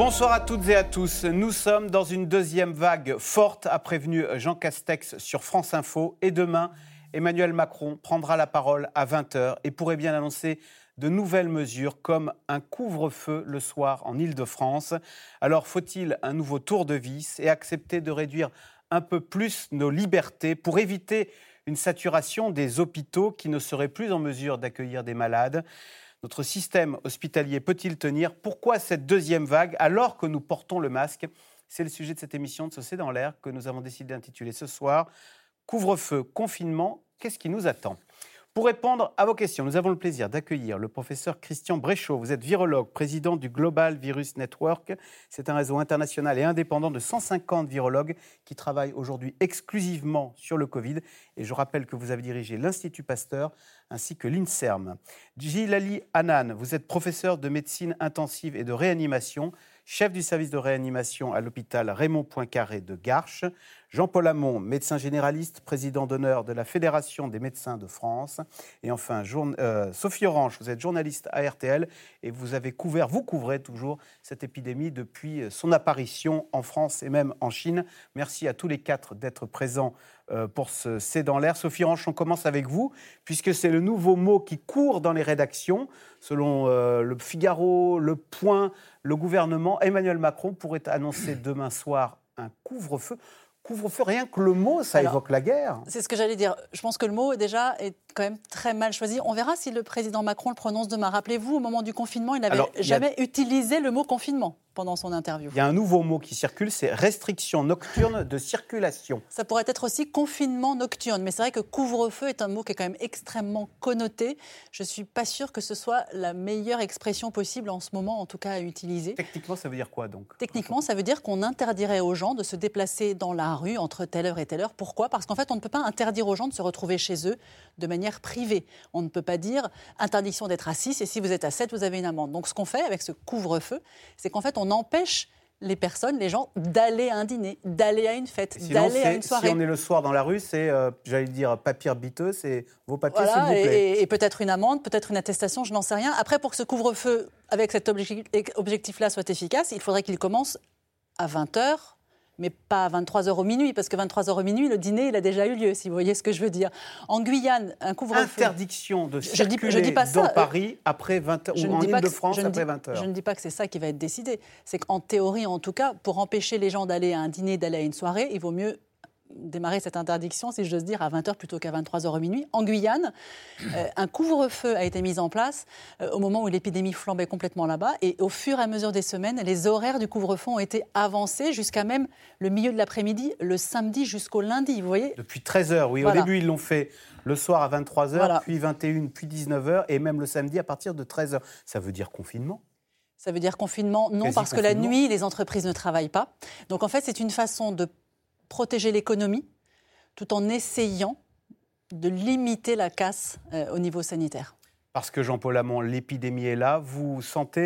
Bonsoir à toutes et à tous. Nous sommes dans une deuxième vague forte, a prévenu Jean Castex sur France Info. Et demain, Emmanuel Macron prendra la parole à 20h et pourrait bien annoncer de nouvelles mesures comme un couvre-feu le soir en Île-de-France. Alors faut-il un nouveau tour de vis et accepter de réduire un peu plus nos libertés pour éviter une saturation des hôpitaux qui ne seraient plus en mesure d'accueillir des malades ? Notre système hospitalier peut-il tenir ? Pourquoi cette deuxième vague alors que nous portons le masque ? C'est le sujet de cette émission de C'est dans l'air que nous avons décidé d'intituler ce soir « Couvre-feu, confinement, qu'est-ce qui nous attend ?» Pour répondre à vos questions, nous avons le plaisir d'accueillir le professeur Christian Bréchot. Vous êtes virologue, président du Global Virus Network. C'est un réseau international et indépendant de 150 virologues qui travaillent aujourd'hui exclusivement sur le Covid. Et je rappelle que vous avez dirigé l'Institut Pasteur ainsi que l'INSERM. Djilali Hanan, vous êtes professeur de médecine intensive et de réanimation, chef du service de réanimation à l'hôpital Raymond Poincaré de Garches. Jean-Paul Hamon, médecin généraliste, président d'honneur de la Fédération des médecins de France. Et enfin, Sophie Orange, vous êtes journaliste à RTL et vous couvrez toujours cette épidémie depuis son apparition en France et même en Chine. Merci à tous les quatre d'être présents pour ce C'est dans l'air. Sophie Orange, on commence avec vous, puisque c'est le nouveau mot qui court dans les rédactions. Selon le Figaro, le Point, le gouvernement, Emmanuel Macron pourrait annoncer demain soir un couvre-feu. Couvre-feu, rien que le mot, ça évoque la guerre. C'est ce que j'allais dire. Je pense que le mot, déjà, est quand même très mal choisi. On verra si le président Macron le prononce demain. Rappelez-vous, au moment du confinement, il n'avait jamais utilisé le mot confinement pendant son interview. Il y a un nouveau mot qui circule, c'est restriction nocturne de circulation. Ça pourrait être aussi confinement nocturne, mais c'est vrai que couvre-feu est un mot qui est quand même extrêmement connoté. Je ne suis pas sûre que ce soit la meilleure expression possible en ce moment, en tout cas à utiliser. Techniquement, ça veut dire quoi donc ? Techniquement, ça veut dire qu'on interdirait aux gens de se déplacer dans la rue entre telle heure et telle heure. Pourquoi ? Parce qu'en fait, on ne peut pas interdire aux gens de se retrouver chez eux de manière privée. On ne peut pas dire interdiction d'être à 6 et si vous êtes à 7, vous avez une amende. Donc ce qu'on fait avec ce couvre-feu, c'est qu'en fait, on empêche les personnes, les gens, d'aller à un dîner, d'aller à une fête, d'aller à une soirée. Si on est le soir dans la rue, c'est, j'allais dire, papier biteux, c'est vos papiers, s'il vous plaît. Et peut-être une amende, peut-être une attestation, je n'en sais rien. Après, pour que ce couvre-feu, avec cet objectif-là, soit efficace, il faudrait qu'il commence à 20h, mais pas à 23h au minuit, parce que 23h au minuit, le dîner, il a déjà eu lieu, si vous voyez ce que je veux dire. En Guyane, un couvre-feu... Interdiction de circuler dans Paris après 20h, ou en Île-de-France après 20h. Je ne dis pas que c'est ça qui va être décidé. C'est qu'en théorie, en tout cas, pour empêcher les gens d'aller à un dîner, d'aller à une soirée, il vaut mieux démarrer cette interdiction, si j'ose dire, à 20h plutôt qu'à 23h au minuit. En Guyane, un couvre-feu a été mis en place au moment où l'épidémie flambait complètement là-bas. Et au fur et à mesure des semaines, les horaires du couvre-feu ont été avancés jusqu'à même le milieu de l'après-midi, le samedi jusqu'au lundi, vous voyez ? Depuis 13h, oui. Voilà. Au début, ils l'ont fait le soir à 23h, voilà. Puis 21, puis 19h, et même le samedi à partir de 13h. Ça veut dire confinement ? Ça veut dire confinement ? Non, parce que la nuit, les entreprises ne travaillent pas. Donc en fait, c'est une façon de protéger l'économie tout en essayant de limiter la casse au niveau sanitaire. Parce que Jean-Paul Hamon, l'épidémie est là, vous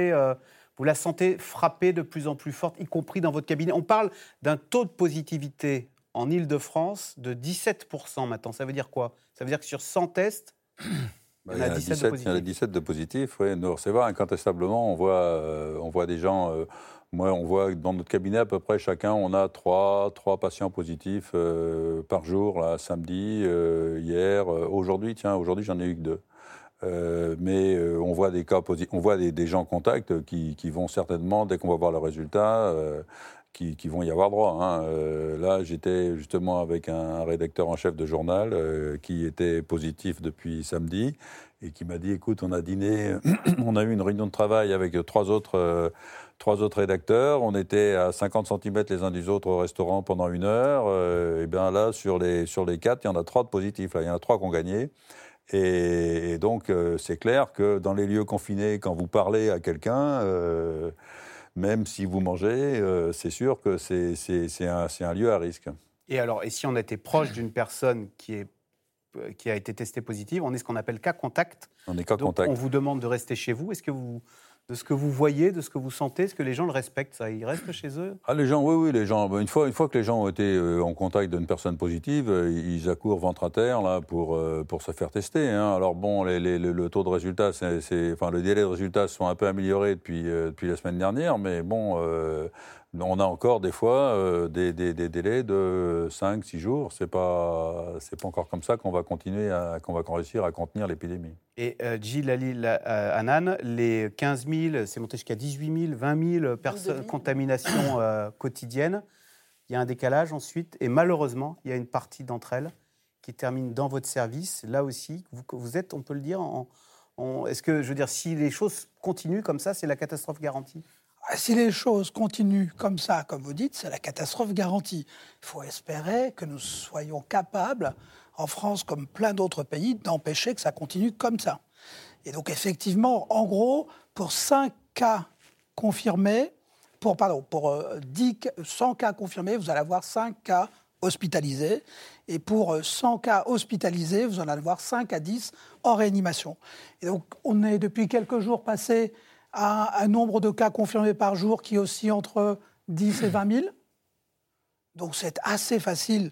la sentez frappée de plus en plus forte, y compris dans votre cabinet. On parle d'un taux de positivité en Île-de-France de 17% maintenant. Ça veut dire quoi ? Ça veut dire que sur 100 tests, il y en a 17 de positifs. Oui. C'est vrai, incontestablement, on voit des gens... Moi, on voit dans notre cabinet, à peu près chacun, on a trois patients positifs par jour, là, samedi, hier, aujourd'hui, j'en ai eu que 2. Mais on voit des cas on voit des gens en contact qui vont certainement, dès qu'on va voir le résultat, qui vont y avoir droit. Là, j'étais justement avec un rédacteur en chef de journal qui était positif depuis samedi et qui m'a dit, écoute, on a dîné, on a eu une réunion de travail avec trois autres rédacteurs, on était à 50 cm les uns des autres au restaurant pendant 1 heure, et bien là, sur les 4, il y en a 3 de positifs, là. Il y en a 3 qui ont gagné, et donc c'est clair que dans les lieux confinés, quand vous parlez à quelqu'un, même si vous mangez, c'est sûr que c'est un lieu à risque. Et si on était proche d'une personne qui a été testée positive, on est ce qu'on appelle cas contact. On est cas contact. On vous demande de rester chez vous, est-ce que vous de ce que vous voyez, de ce que vous sentez? Est-ce que les gens le respectent, ça? Ils restent chez eux? Les gens, oui, les gens. Une fois que les gens ont été en contact d'une personne positive, ils accourent ventre à terre là, pour se faire tester. Hein. Alors bon, le taux de résultat, le délai de résultat se sont un peu améliorés depuis la semaine dernière, mais bon, on a encore des fois des délais de 5-6 jours. C'est pas encore comme ça qu'on va réussir à contenir l'épidémie. Et Djillali Hanane, les 15 000, c'est monté jusqu'à 18 000, 20 000 contaminations quotidiennes. Il y a un décalage ensuite, et malheureusement, il y a une partie d'entre elles qui termine dans votre service. Là aussi, vous êtes, on peut le dire, est-ce que, je veux dire, si les choses continuent comme ça, c'est la catastrophe garantie? Si les choses continuent comme ça, comme vous dites, c'est la catastrophe garantie. Il faut espérer que nous soyons capables, en France comme plein d'autres pays, d'empêcher que ça continue comme ça. Et donc effectivement, en gros, pour 100 cas confirmés, pour 100 cas confirmés, vous allez avoir 5 cas hospitalisés. Et pour 100 cas hospitalisés, vous allez avoir 5 à 10 en réanimation. Et donc on est depuis quelques jours passé à un nombre de cas confirmés par jour qui oscille entre 10 et 20 000. Donc c'est assez facile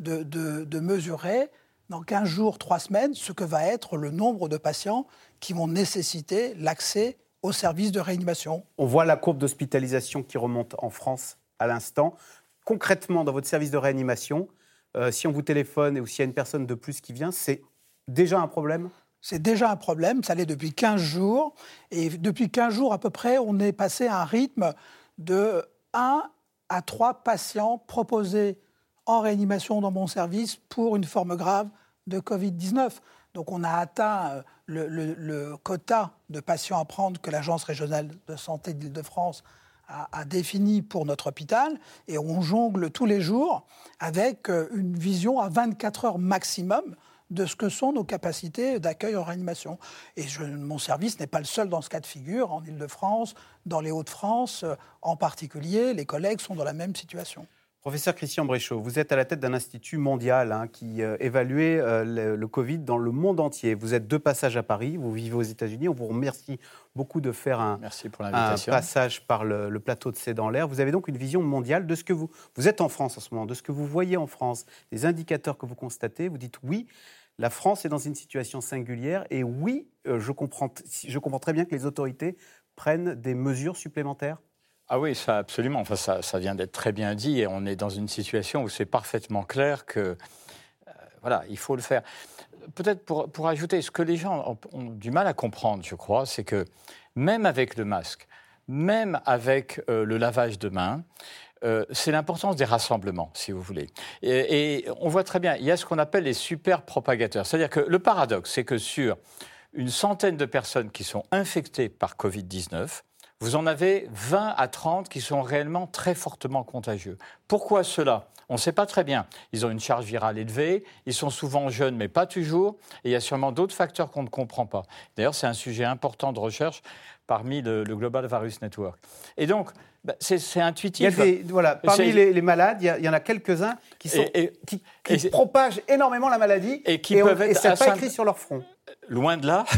de mesurer dans 15 jours, 3 semaines, ce que va être le nombre de patients qui vont nécessiter l'accès aux services de réanimation. On voit la courbe d'hospitalisation qui remonte en France à l'instant. Concrètement, dans votre service de réanimation, si on vous téléphone ou s'il y a une personne de plus qui vient, c'est déjà un problème ? C'est déjà un problème, ça l'est depuis 15 jours. Et depuis 15 jours à peu près, on est passé à un rythme de 1 à 3 patients proposés en réanimation dans mon service pour une forme grave de Covid-19. Donc on a atteint le quota de patients à prendre que l'Agence régionale de santé d'Île-de-France a défini pour notre hôpital. Et on jongle tous les jours avec une vision à 24 heures maximum de ce que sont nos capacités d'accueil en réanimation. Et mon service n'est pas le seul dans ce cas de figure. En Île-de-France, dans les Hauts-de-France en particulier, les collègues sont dans la même situation. Professeur Christian Bréchot, vous êtes à la tête d'un institut mondial qui évalue le Covid dans le monde entier. Vous êtes de passage à Paris, vous vivez aux États-Unis. On vous remercie beaucoup de faire un passage par le plateau de C'est dans l'air. Vous avez donc une vision mondiale de ce que vous êtes en France en ce moment, de ce que vous voyez en France, des indicateurs que vous constatez. Vous dites oui, la France est dans une situation singulière et oui, je comprends très bien que les autorités prennent des mesures supplémentaires. Ah oui, ça absolument. Enfin, ça vient d'être très bien dit et on est dans une situation où c'est parfaitement clair que voilà, il faut le faire. Peut-être pour ajouter, ce que les gens ont du mal à comprendre, je crois, c'est que même avec le masque, même avec le lavage de mains, c'est l'importance des rassemblements, si vous voulez. Et on voit très bien, il y a ce qu'on appelle les super propagateurs. C'est-à-dire que le paradoxe, c'est que sur une centaine de personnes qui sont infectées par Covid-19, vous en avez 20 à 30 qui sont réellement très fortement contagieux. Pourquoi cela ? On ne sait pas très bien. Ils ont une charge virale élevée, ils sont souvent jeunes, mais pas toujours, et il y a sûrement d'autres facteurs qu'on ne comprend pas. D'ailleurs, c'est un sujet important de recherche parmi le Global Virus Network. Et donc, c'est intuitif. Parmi les malades, il y en a quelques-uns qui propagent énormément la maladie et c'est pas écrit sur leur front. Loin de là,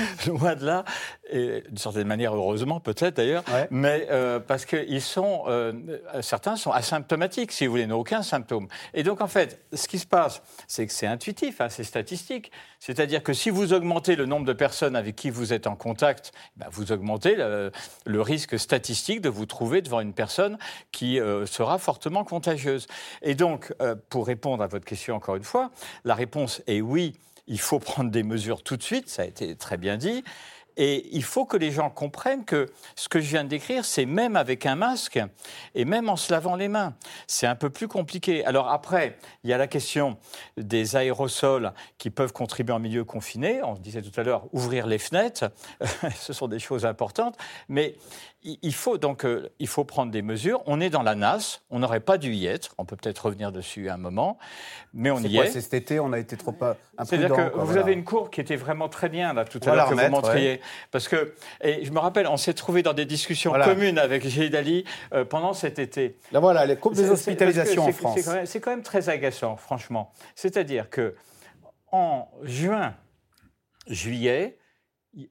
et d'une certaine manière, heureusement peut-être d'ailleurs, ouais. Mais parce que certains sont asymptomatiques, si vous voulez, n'ont aucun symptôme. Et donc en fait, ce qui se passe, c'est que c'est intuitif, c'est statistique. C'est-à-dire que si vous augmentez le nombre de personnes avec qui vous êtes en contact, vous augmentez le risque statistique de vous trouver devant une personne qui sera fortement contagieuse. Et donc, pour répondre à votre question encore une fois, la réponse est oui. Il faut prendre des mesures tout de suite, ça a été très bien dit. Et il faut que les gens comprennent que ce que je viens de décrire, c'est même avec un masque et même en se lavant les mains. C'est un peu plus compliqué. Alors après, il y a la question des aérosols qui peuvent contribuer en milieu confiné. On disait tout à l'heure, ouvrir les fenêtres, ce sont des choses importantes. Mais il faut prendre des mesures. On est dans la nasse, on n'aurait pas dû y être. On peut peut-être revenir dessus à un moment, mais on y est. C'est cet été, on a été trop imprudents. C'est-à-dire que vous avez une courbe qui était vraiment très bien là tout à l'heure que vous montriez. Ouais. Parce que, et je me rappelle, on s'est trouvés dans des discussions communes avec Djillali pendant cet été. Là voilà, les courbes des hospitalisations en France. C'est quand même très agaçant, franchement. C'est-à-dire que en juillet,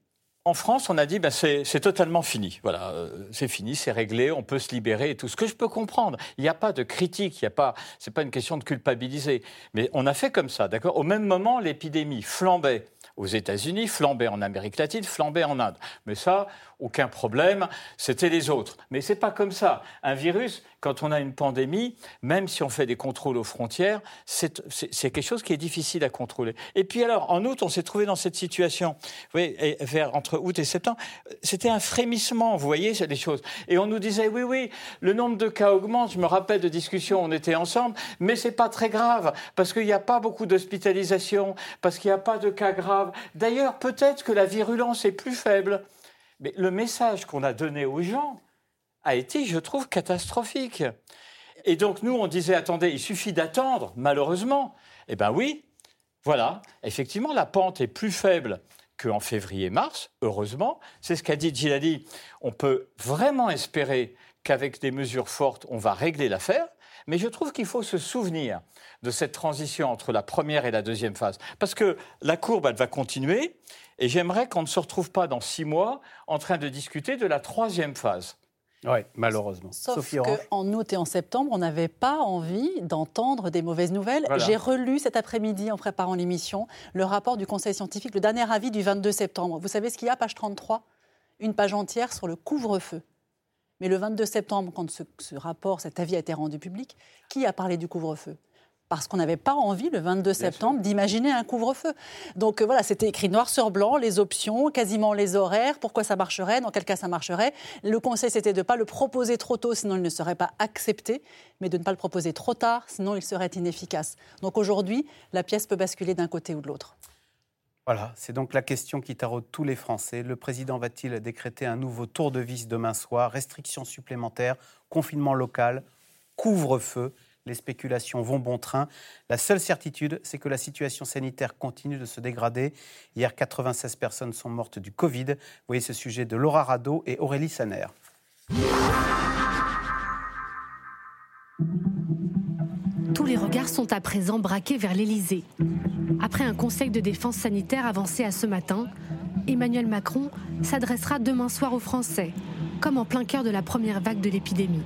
En France, on a dit c'est totalement fini. Voilà, c'est fini, c'est réglé, on peut se libérer et tout. Ce que je peux comprendre, il n'y a pas de critique, c'est pas une question de culpabiliser. Mais on a fait comme ça, d'accord ? Au même moment, l'épidémie flambait aux États-Unis, flambait en Amérique latine, flambait en Inde. Mais ça, aucun problème, c'était les autres. Mais c'est pas comme ça. Un virus, quand on a une pandémie, même si on fait des contrôles aux frontières, c'est quelque chose qui est difficile à contrôler. Et puis alors, en août, on s'est trouvé dans cette situation. Vous voyez, entre août et septembre, c'était un frémissement, vous voyez, les choses. Et on nous disait, oui, le nombre de cas augmente. Je me rappelle de discussions, on était ensemble, mais c'est pas très grave, parce qu'il n'y a pas beaucoup d'hospitalisations, parce qu'il n'y a pas de cas graves. D'ailleurs, peut-être que la virulence est plus faible. Mais le message qu'on a donné aux gens a été, je trouve, catastrophique. Et donc, nous, on disait, attendez, il suffit d'attendre, malheureusement. Eh bien oui, voilà, effectivement, la pente est plus faible qu'en février-mars, heureusement. C'est ce qu'a dit Djilali. On peut vraiment espérer qu'avec des mesures fortes, on va régler l'affaire. Mais je trouve qu'il faut se souvenir de cette transition entre la première et la deuxième phase. Parce que la courbe, elle va continuer. Et j'aimerais qu'on ne se retrouve pas dans 6 mois en train de discuter de la troisième phase. Oui, malheureusement. Sauf qu'en août et en septembre, on n'avait pas envie d'entendre des mauvaises nouvelles. Voilà. J'ai relu cet après-midi, en préparant l'émission, le rapport du Conseil scientifique, le dernier avis du 22 septembre. Vous savez ce qu'il y a, page 33 ? Une page entière sur le couvre-feu. Mais le 22 septembre, quand ce rapport, cet avis a été rendu public, qui a parlé du couvre-feu ? Parce qu'on n'avait pas envie, le 22 septembre, d'imaginer un couvre-feu. Donc voilà, c'était écrit noir sur blanc, les options, quasiment les horaires, pourquoi ça marcherait, dans quel cas ça marcherait. Le conseil, c'était de ne pas le proposer trop tôt, sinon il ne serait pas accepté, mais de ne pas le proposer trop tard, sinon il serait inefficace. Donc aujourd'hui, la pièce peut basculer d'un côté ou de l'autre. Voilà, c'est donc la question qui taraude tous les Français. Le président va-t-il décréter un nouveau tour de vis demain soir ? Restrictions supplémentaires, confinement local, couvre-feu ? Les spéculations vont bon train. La seule certitude, c'est que la situation sanitaire continue de se dégrader. Hier, 96 personnes sont mortes du Covid. Vous voyez ce sujet de Laura Rado et Aurélie Saner. Tous les regards sont à présent braqués vers l'Élysée. Après un conseil de défense sanitaire avancé à ce matin, Emmanuel Macron s'adressera demain soir aux Français, comme en plein cœur de la première vague de l'épidémie.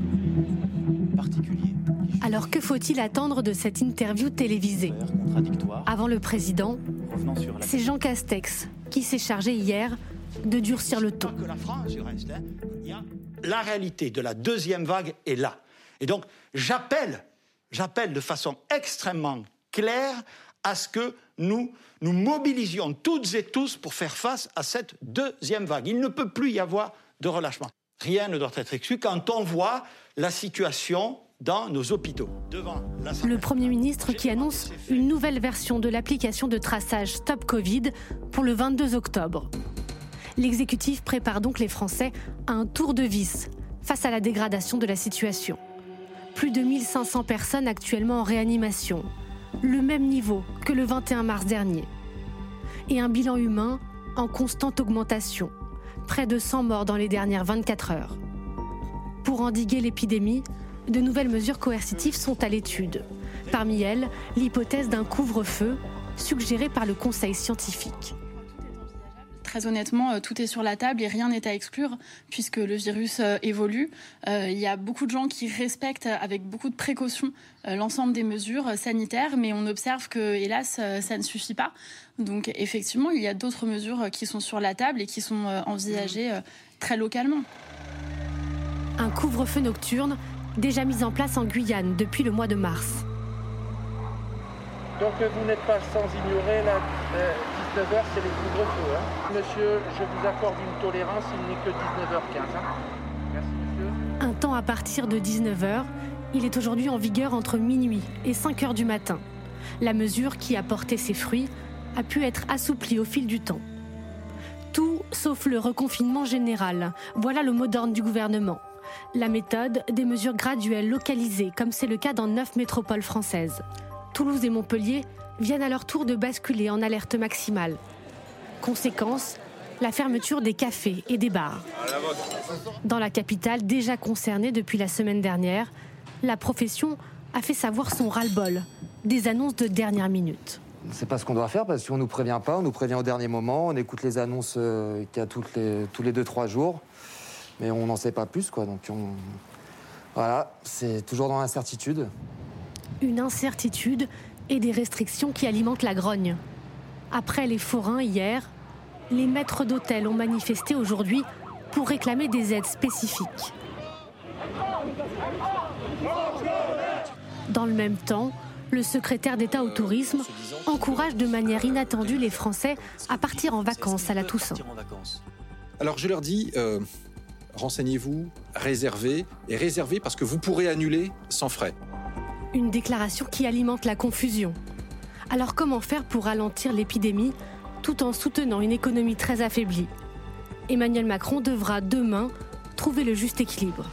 Alors que faut-il attendre de cette interview télévisée ? Avant le président, c'est Jean Castex qui s'est chargé hier de durcir le ton. La réalité de la deuxième vague est là. Et donc, j'appelle de façon extrêmement claire à ce que nous mobilisions toutes et tous pour faire face à cette deuxième vague. Il ne peut plus y avoir de relâchement. Rien ne doit être exclu quand on voit la situation dans nos hôpitaux. Le Premier ministre qui annonce une nouvelle version de l'application de traçage Stop Covid pour le 22 octobre. L'exécutif prépare donc les Français à un tour de vis face à la dégradation de la situation. Plus de 1500 personnes actuellement en réanimation, le même niveau que le 21 mars dernier. Et un bilan humain en constante augmentation, près de 100 morts dans les dernières 24 heures. Pour endiguer l'épidémie, de nouvelles mesures coercitives sont à l'étude. Parmi elles, l'hypothèse d'un couvre-feu suggérée par le Conseil scientifique. Très honnêtement, tout est sur la table et rien n'est à exclure puisque le virus évolue. Il y a beaucoup de gens qui respectent avec beaucoup de précautions l'ensemble des mesures sanitaires, mais on observe que, hélas, ça ne suffit pas. Donc effectivement, il y a d'autres mesures qui sont sur la table et qui sont envisagées très localement. Un couvre-feu nocturne déjà mis en place en Guyane depuis le mois de mars. Donc vous n'êtes pas sans ignorer, là, 19h c'est le couvre-feu. Hein. Monsieur, je vous accorde une tolérance, il n'est que 19h15. Hein. Merci monsieur. Un temps à partir de 19h, il est aujourd'hui en vigueur entre minuit et 5h du matin. La mesure qui a porté ses fruits a pu être assouplie au fil du temps. Tout sauf le reconfinement général. Voilà le mot d'ordre du gouvernement. La méthode, des mesures graduelles localisées, comme c'est le cas dans 9 métropoles françaises. Toulouse et Montpellier viennent à leur tour de basculer en alerte maximale. Conséquence, la fermeture des cafés et des bars. Dans la capitale, déjà concernée depuis la semaine dernière, la profession a fait savoir son ras-le-bol, des annonces de dernière minute. C'est pas ce qu'on doit faire parce qu'on nous prévient pas, on nous prévient au dernier moment, on écoute les annonces qu'il y a tous les 2-3 jours, mais on n'en sait pas plus, quoi. Donc voilà, c'est toujours dans l'incertitude. Une incertitude et des restrictions qui alimentent la grogne. Après les forains hier, les maîtres d'hôtel ont manifesté aujourd'hui pour réclamer des aides spécifiques. Dans le même temps, le secrétaire d'État au tourisme encourage de manière inattendue les Français à partir en vacances à la Toussaint. Alors je leur dis, renseignez-vous, réservez, et réservez parce que vous pourrez annuler sans frais. Une déclaration qui alimente la confusion. Alors comment faire pour ralentir l'épidémie tout en soutenant une économie très affaiblie ? Emmanuel Macron devra demain trouver le juste équilibre.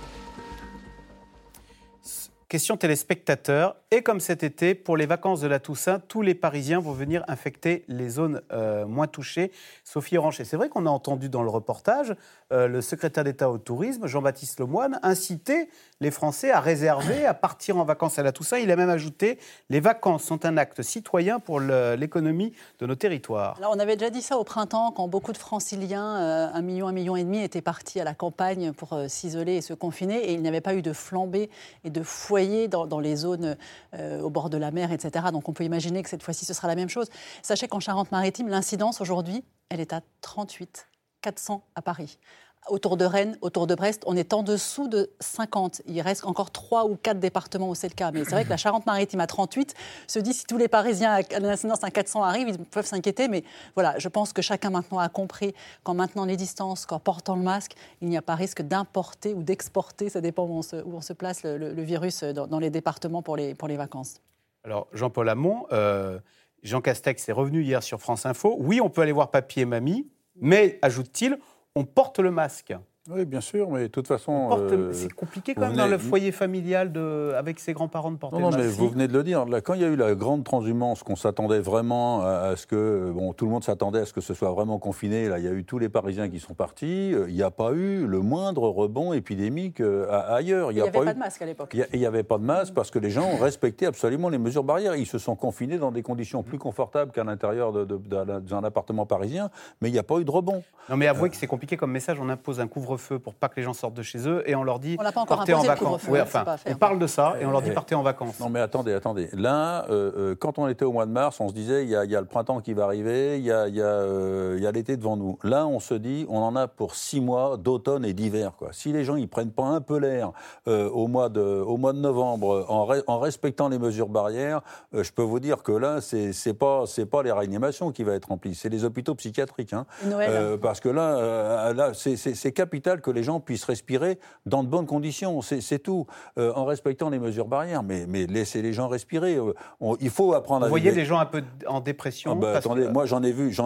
Question téléspectateurs. Et comme cet été, pour les vacances de la Toussaint, tous les Parisiens vont venir infecter les zones moins touchées. Sophie Orange, c'est vrai qu'on a entendu dans le reportage le secrétaire d'État au tourisme, Jean-Baptiste Lemoyne, inciter les Français à réserver, à partir en vacances à la Toussaint. Il a même ajouté « Les vacances sont un acte citoyen pour l'économie de nos territoires ». Alors, on avait déjà dit ça au printemps, quand beaucoup de Franciliens, 1,5 million, étaient partis à la campagne pour s'isoler et se confiner. Et il n'y avait pas eu de flambée et de foyer dans les zones au bord de la mer, etc. Donc on peut imaginer que cette fois-ci, ce sera la même chose. Sachez qu'en Charente-Maritime, l'incidence aujourd'hui, elle est à 38, 400 à Paris. Autour de Rennes, autour de Brest, on est en dessous de 50. Il reste encore 3 ou 4 départements où c'est le cas. Mais c'est vrai que la Charente-Maritime à 38 se dit si tous les Parisiens à l'incidence à 400 arrivent, ils peuvent s'inquiéter. Mais voilà, je pense que chacun maintenant a compris qu'en maintenant les distances, qu'en portant le masque, il n'y a pas risque d'importer ou d'exporter, ça dépend où on se place, le virus dans les départements pour les vacances. Alors, Jean-Paul Hamon, Jean Castex est revenu hier sur France Info. Oui, on peut aller voir papy et mamie, mais, ajoute-t-il, on porte le masque. Oui, bien sûr, mais de toute façon... c'est compliqué quand même dans le foyer familial avec ses grands-parents de porter le masque. Non, mais vous venez de le dire. Là, quand il y a eu la grande transhumance, qu'on s'attendait vraiment à ce que... Bon, tout le monde s'attendait à ce que ce soit vraiment confiné. Là, il y a eu tous les Parisiens qui sont partis. Il n'y a pas eu le moindre rebond épidémique ailleurs. Il n'y avait pas de masque à l'époque. Il n'y avait pas de masque parce que les gens ont respecté absolument les mesures barrières. Ils se sont confinés dans des conditions plus confortables qu'à l'intérieur d'un appartement parisien, mais il n'y a pas eu de rebond. Non, mais avouez que c'est compliqué comme message. On impose un couvre-feu pour pas que les gens sortent de chez eux et on leur dit partez en vacances. Oui, enfin, on parle de ça et on leur dit partez en vacances. Non, mais attendez. Là, quand on était au mois de mars, on se disait il y a le printemps qui va arriver, il y a l'été devant nous. Là, on se dit on en a pour 6 mois d'automne et d'hiver, quoi. Si les gens ils prennent pas un peu l'air au mois de novembre en respectant les mesures barrières, je peux vous dire que là, c'est pas les réanimations qui va être remplies, c'est les hôpitaux psychiatriques. Hein. Parce que là, c'est capital que les gens puissent respirer dans de bonnes conditions, c'est tout, en respectant les mesures barrières, mais laissez les gens respirer. Il faut apprendre Vous voyez des gens un peu en dépression attendez, moi j'en ai vu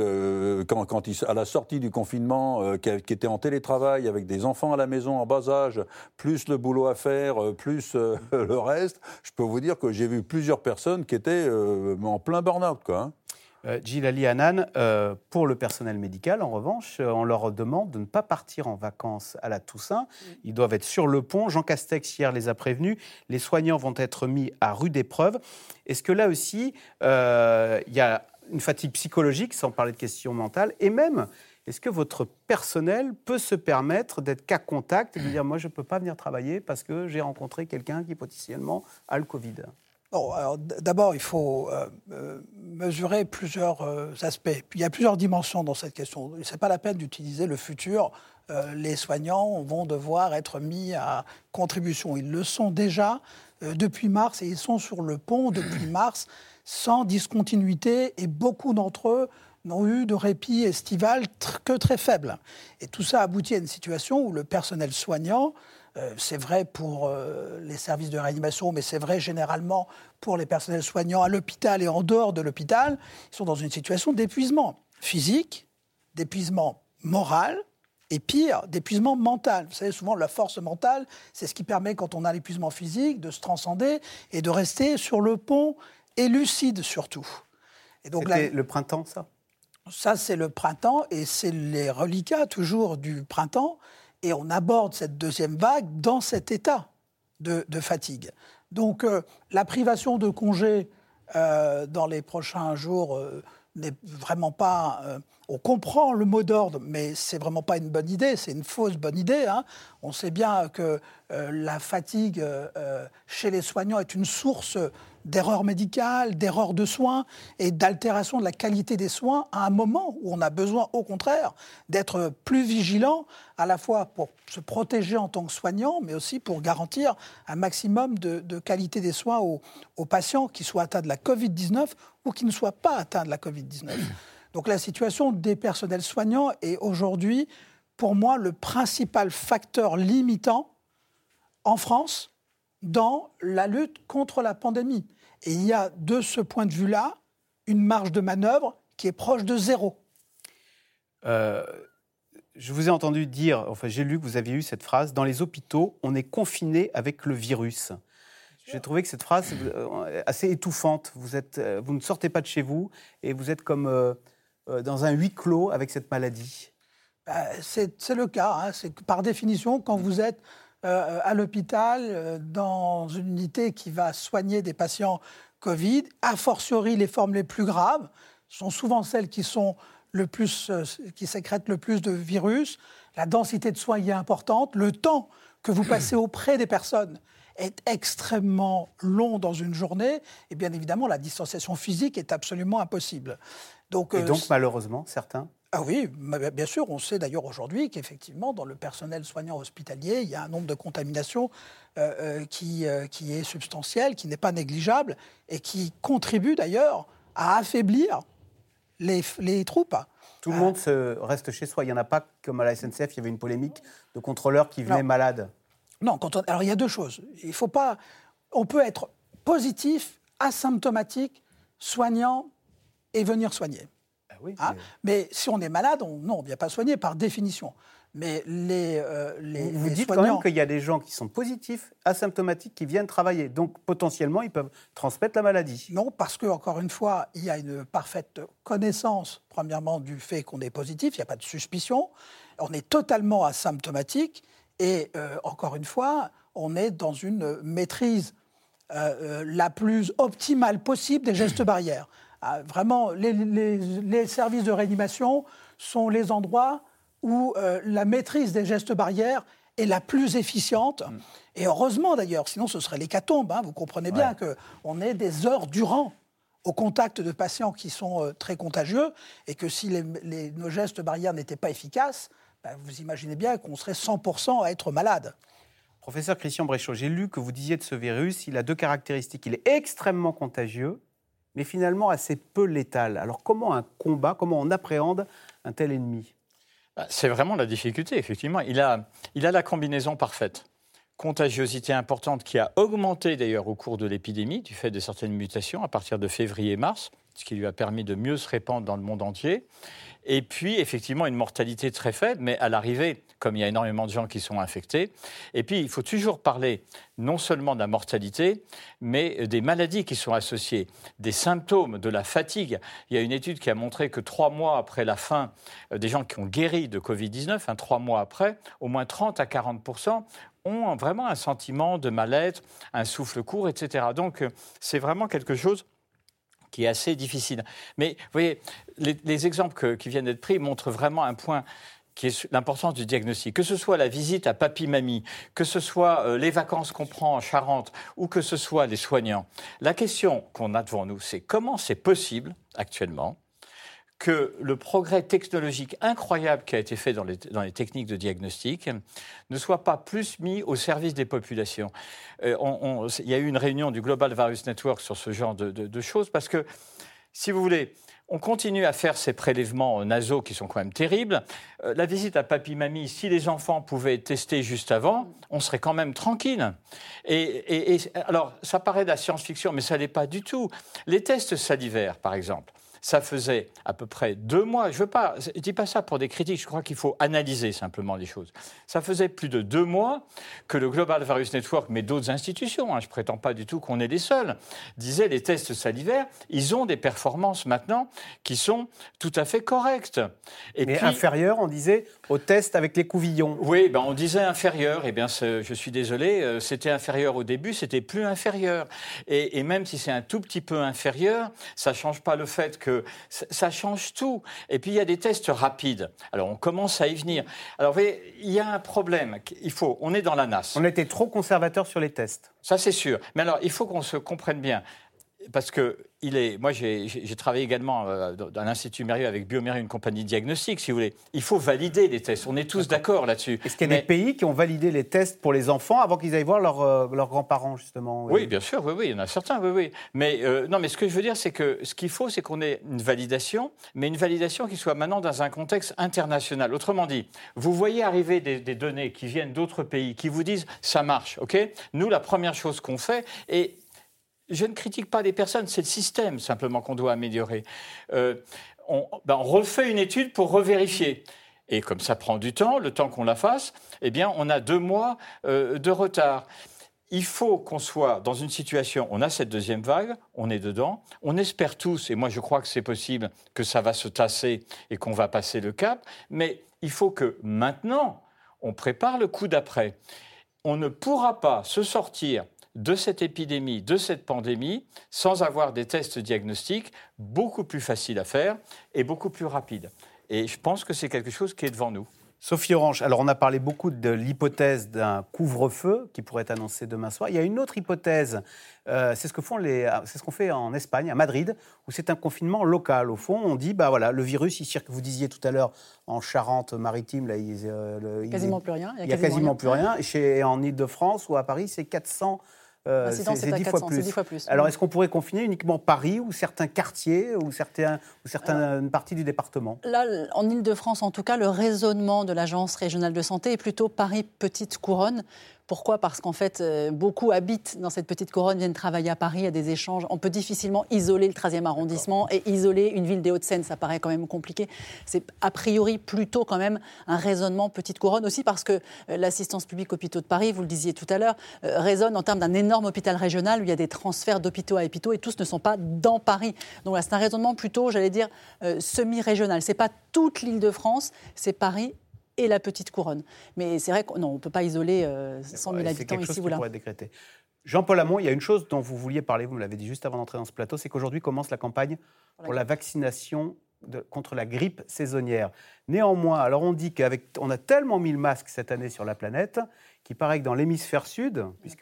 quand à la sortie du confinement, qui étaient en télétravail avec des enfants à la maison en bas âge, plus le boulot à faire, plus le reste, je peux vous dire que j'ai vu plusieurs personnes qui étaient en plein burn-out, quoi, hein. Djilali Hanane, pour le personnel médical, en revanche, on leur demande de ne pas partir en vacances à la Toussaint. Ils doivent être sur le pont. Jean Castex, hier, les a prévenus. Les soignants vont être mis à rude épreuve. Est-ce que là aussi, il y a une fatigue psychologique, sans parler de questions mentales, et même, est-ce que votre personnel peut se permettre d'être cas contact et de dire « moi, je ne peux pas venir travailler parce que j'ai rencontré quelqu'un qui potentiellement a le Covid ». Bon, alors, d'abord, il faut mesurer plusieurs aspects. Puis, il y a plusieurs dimensions dans cette question. Ce n'est pas la peine d'utiliser le futur. Les soignants vont devoir être mis à contribution. Ils le sont déjà depuis mars et ils sont sur le pont depuis mars sans discontinuité et beaucoup d'entre eux n'ont eu de répit estival que très faible. Et tout ça aboutit à une situation où le personnel soignant, c'est vrai pour les services de réanimation, mais c'est vrai généralement pour les personnels soignants à l'hôpital et en dehors de l'hôpital, ils sont dans une situation d'épuisement physique, d'épuisement moral et pire, d'épuisement mental. Vous savez, souvent, la force mentale, c'est ce qui permet, quand on a l'épuisement physique, de se transcender et de rester sur le pont et lucide surtout. Et donc, c'était le printemps, ça ? Ça, c'est le printemps et c'est les reliquats toujours du printemps. Et on aborde cette deuxième vague dans cet état de fatigue. Donc, la privation de congés dans les prochains jours n'est vraiment pas... on comprend le mot d'ordre, mais c'est vraiment pas une bonne idée, c'est une fausse bonne idée. Hein. On sait bien que la fatigue chez les soignants est une source d'erreurs médicales, d'erreurs de soins et d'altération de la qualité des soins à un moment où on a besoin, au contraire, d'être plus vigilant, à la fois pour se protéger en tant que soignant, mais aussi pour garantir un maximum de qualité des soins aux patients qui soient atteints de la Covid-19 ou qui ne soient pas atteints de la Covid-19. Donc la situation des personnels soignants est aujourd'hui, pour moi, le principal facteur limitant en France dans la lutte contre la pandémie. Et il y a, de ce point de vue-là, une marge de manœuvre qui est proche de zéro. Je vous ai entendu dire, enfin j'ai lu que vous aviez eu cette phrase, dans les hôpitaux, on est confiné avec le virus. J'ai trouvé que cette phrase est assez étouffante. Vous ne sortez pas de chez vous et vous êtes comme dans un huis clos avec cette maladie. C'est le cas. Hein. C'est que par définition, quand vous êtes à l'hôpital, dans une unité qui va soigner des patients Covid, a fortiori les formes les plus graves, sont souvent celles qui sécrètent le plus de virus. La densité de soins y est importante. Le temps que vous passez auprès des personnes est extrêmement long dans une journée. Et bien évidemment, la distanciation physique est absolument impossible. Et donc, malheureusement, certains... Ah oui, bien sûr. On sait d'ailleurs aujourd'hui qu'effectivement, dans le personnel soignant hospitalier, il y a un nombre de contaminations qui est substantiel, qui n'est pas négligeable et qui contribue d'ailleurs à affaiblir les troupes. Tout le monde reste chez soi. Il n'y en a pas, comme à la SNCF, il y avait une polémique de contrôleurs qui venaient malades. Non, alors il y a deux choses. On peut être positif, asymptomatique, soignant et venir soigner. Oui, mais si on est malade, on ne vient pas soigner par définition. Mais vous dites soignants... quand même qu'il y a des gens qui sont positifs, asymptomatiques, qui viennent travailler. Donc potentiellement, ils peuvent transmettre la maladie. Non, parce que encore une fois, il y a une parfaite connaissance, premièrement, du fait qu'on est positif. Il n'y a pas de suspicion. On est totalement asymptomatique. Et encore une fois, on est dans une maîtrise la plus optimale possible des gestes barrières. Vraiment, les services de réanimation sont les endroits où la maîtrise des gestes barrières est la plus efficiente. Et heureusement d'ailleurs, sinon ce serait l'hécatombe. Hein. Vous comprenez bien qu'on est des heures durant au contact de patients qui sont très contagieux et que si nos gestes barrières n'étaient pas efficaces, vous imaginez bien qu'on serait 100% à être malade. Professeur Christian Bréchot, j'ai lu que vous disiez de ce virus, il a deux caractéristiques. Il est extrêmement contagieux, mais finalement assez peu létal. Alors comment on appréhende un tel ennemi ? C'est vraiment la difficulté, effectivement. Il a la combinaison parfaite. Contagiosité importante qui a augmenté d'ailleurs au cours de l'épidémie, du fait de certaines mutations à partir de février-mars, ce qui lui a permis de mieux se répandre dans le monde entier. Et puis, effectivement, une mortalité très faible, mais à l'arrivée, comme il y a énormément de gens qui sont infectés. Et puis, il faut toujours parler non seulement de la mortalité, mais des maladies qui sont associées, des symptômes, de la fatigue. Il y a une étude qui a montré que 3 mois après la fin, des gens qui ont guéri de Covid-19, 3 mois après, au moins 30 à 40% ont vraiment un sentiment de mal-être, un souffle court, etc. Donc, c'est vraiment quelque chose qui est assez difficile. Mais vous voyez, les exemples qui viennent d'être pris montrent vraiment un point qui est l'importance du diagnostic. Que ce soit la visite à papy-mamie, que ce soit les vacances qu'on prend en Charente ou que ce soit les soignants. La question qu'on a devant nous, c'est comment c'est possible actuellement que le progrès technologique incroyable qui a été fait dans les techniques de diagnostic ne soit pas plus mis au service des populations. Il y a eu une réunion du Global Virus Network sur ce genre de choses parce que, si vous voulez, on continue à faire ces prélèvements nasaux qui sont quand même terribles. La visite à papy-mamie, si les enfants pouvaient être testés juste avant, on serait quand même tranquille. Et alors, ça paraît de la science-fiction, mais ça ne l'est pas du tout. Les tests salivaires, par exemple, ça faisait à peu près 2 mois, je ne dis pas ça pour des critiques, je crois qu'il faut analyser simplement les choses. Ça faisait plus de 2 mois que le Global Virus Network, mais d'autres institutions, je ne prétends pas du tout qu'on est les seuls, disaient les tests salivaires, ils ont des performances maintenant qui sont tout à fait correctes. Mais inférieures, on disait, aux tests avec les couvillons. Oui, on disait inférieur, je suis désolé, c'était inférieur au début, c'était plus inférieur. Et même si c'est un tout petit peu inférieur, ça ne change pas le fait que ça change tout. Et puis il y a des tests rapides. Alors on commence à y venir. Alors vous voyez, il y a un problème. On est dans la nasse. On était trop conservateur sur les tests. Ça c'est sûr. Mais alors il faut qu'on se comprenne bien. Parce que moi, j'ai travaillé également dans l'Institut Mérieux avec Biomérieux, une compagnie diagnostique, si vous voulez. Il faut valider les tests. On est tous d'accord là-dessus. Est-ce qu'il y a des pays qui ont validé les tests pour les enfants avant qu'ils aillent voir leurs grands-parents, justement? Oui, bien sûr, oui, il y en a certains, oui. Mais non, mais ce que je veux dire, c'est que ce qu'il faut, c'est qu'on ait une validation, mais une validation qui soit maintenant dans un contexte international. Autrement dit, vous voyez arriver des données qui viennent d'autres pays, qui vous disent « ça marche », OK ? Nous, la première chose qu'on fait, et je ne critique pas les personnes, c'est le système simplement qu'on doit améliorer. On refait une étude pour revérifier. Et comme ça prend du temps, le temps qu'on la fasse, on a 2 mois de retard. Il faut qu'on soit dans une situation, on a cette deuxième vague, on est dedans, on espère tous, et moi je crois que c'est possible, que ça va se tasser et qu'on va passer le cap, mais il faut que maintenant, on prépare le coup d'après. On ne pourra pas se sortir de cette épidémie, de cette pandémie, sans avoir des tests diagnostiques beaucoup plus faciles à faire et beaucoup plus rapides. Et je pense que c'est quelque chose qui est devant nous. Sophie Orange, alors on a parlé beaucoup de l'hypothèse d'un couvre-feu qui pourrait être annoncé demain soir. Il y a une autre hypothèse, c'est ce qu'on fait en Espagne, à Madrid, où c'est un confinement local. Au fond, on dit, le virus, il circule, vous disiez tout à l'heure, en Charente-Maritime, là, il y a quasiment plus rien. Il y a quasiment plus rien. Et en Île-de-France ou à Paris, c'est 400. C'est 10 fois plus. Alors, est-ce qu'on pourrait confiner uniquement Paris ou certains quartiers ou certaines parties du département? Là, en Île-de-France, en tout cas, le raisonnement de l'Agence régionale de santé est plutôt Paris Petite Couronne. Pourquoi ? Parce qu'en fait, beaucoup habitent dans cette petite couronne, viennent travailler à Paris, il y a des échanges. On peut difficilement isoler le 13e arrondissement et isoler une ville des Hauts-de-Seine. Ça paraît quand même compliqué. C'est a priori plutôt quand même un raisonnement petite couronne aussi parce que l'assistance publique hôpitaux de Paris, vous le disiez tout à l'heure, résonne en termes d'un énorme hôpital régional où il y a des transferts d'hôpitaux à hôpitaux et tous ne sont pas dans Paris. Donc là, c'est un raisonnement plutôt, j'allais dire, semi-régional. C'est pas toute l'Île-de-France, c'est Paris et la petite couronne. Mais c'est vrai qu'on ne peut pas isoler 100 000 habitants ici ou là. Pourrait être décrété. Jean-Paul Hamon, il y a une chose dont vous vouliez parler, vous me l'avez dit juste avant d'entrer dans ce plateau, c'est qu'aujourd'hui commence la campagne pour la vaccination contre la grippe saisonnière. Néanmoins, alors on dit qu'on a tellement mis le masque cette année sur la planète qu'il paraît que dans l'hémisphère sud, puisque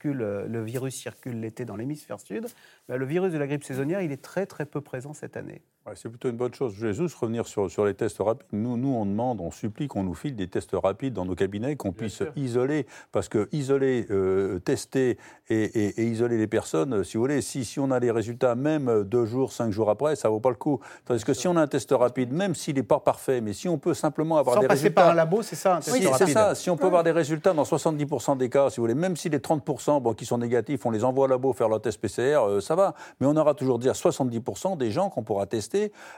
le virus circule l'été dans l'hémisphère sud, le virus de la grippe saisonnière, il est très très peu présent cette année. Ouais, c'est plutôt une bonne chose. Je vais juste revenir sur les tests rapides. Nous, on demande, on supplie qu'on nous file des tests rapides dans nos cabinets, qu'on puisse isoler, parce que isoler, tester et isoler les personnes, si vous voulez, si on a les résultats même 2 jours, 5 jours après, ça ne vaut pas le coup. Tandis que si on a un test rapide, même s'il n'est pas parfait, mais si on peut simplement avoir des résultats... Sans passer par un labo, c'est ça, un test rapide. C'est ça. Si on peut avoir des résultats dans 70% des cas, si vous voulez, même si les 30% qui sont négatifs, on les envoie au labo faire leur test PCR, ça va. Mais on aura toujours dire 70% des gens qu'on pourra tester,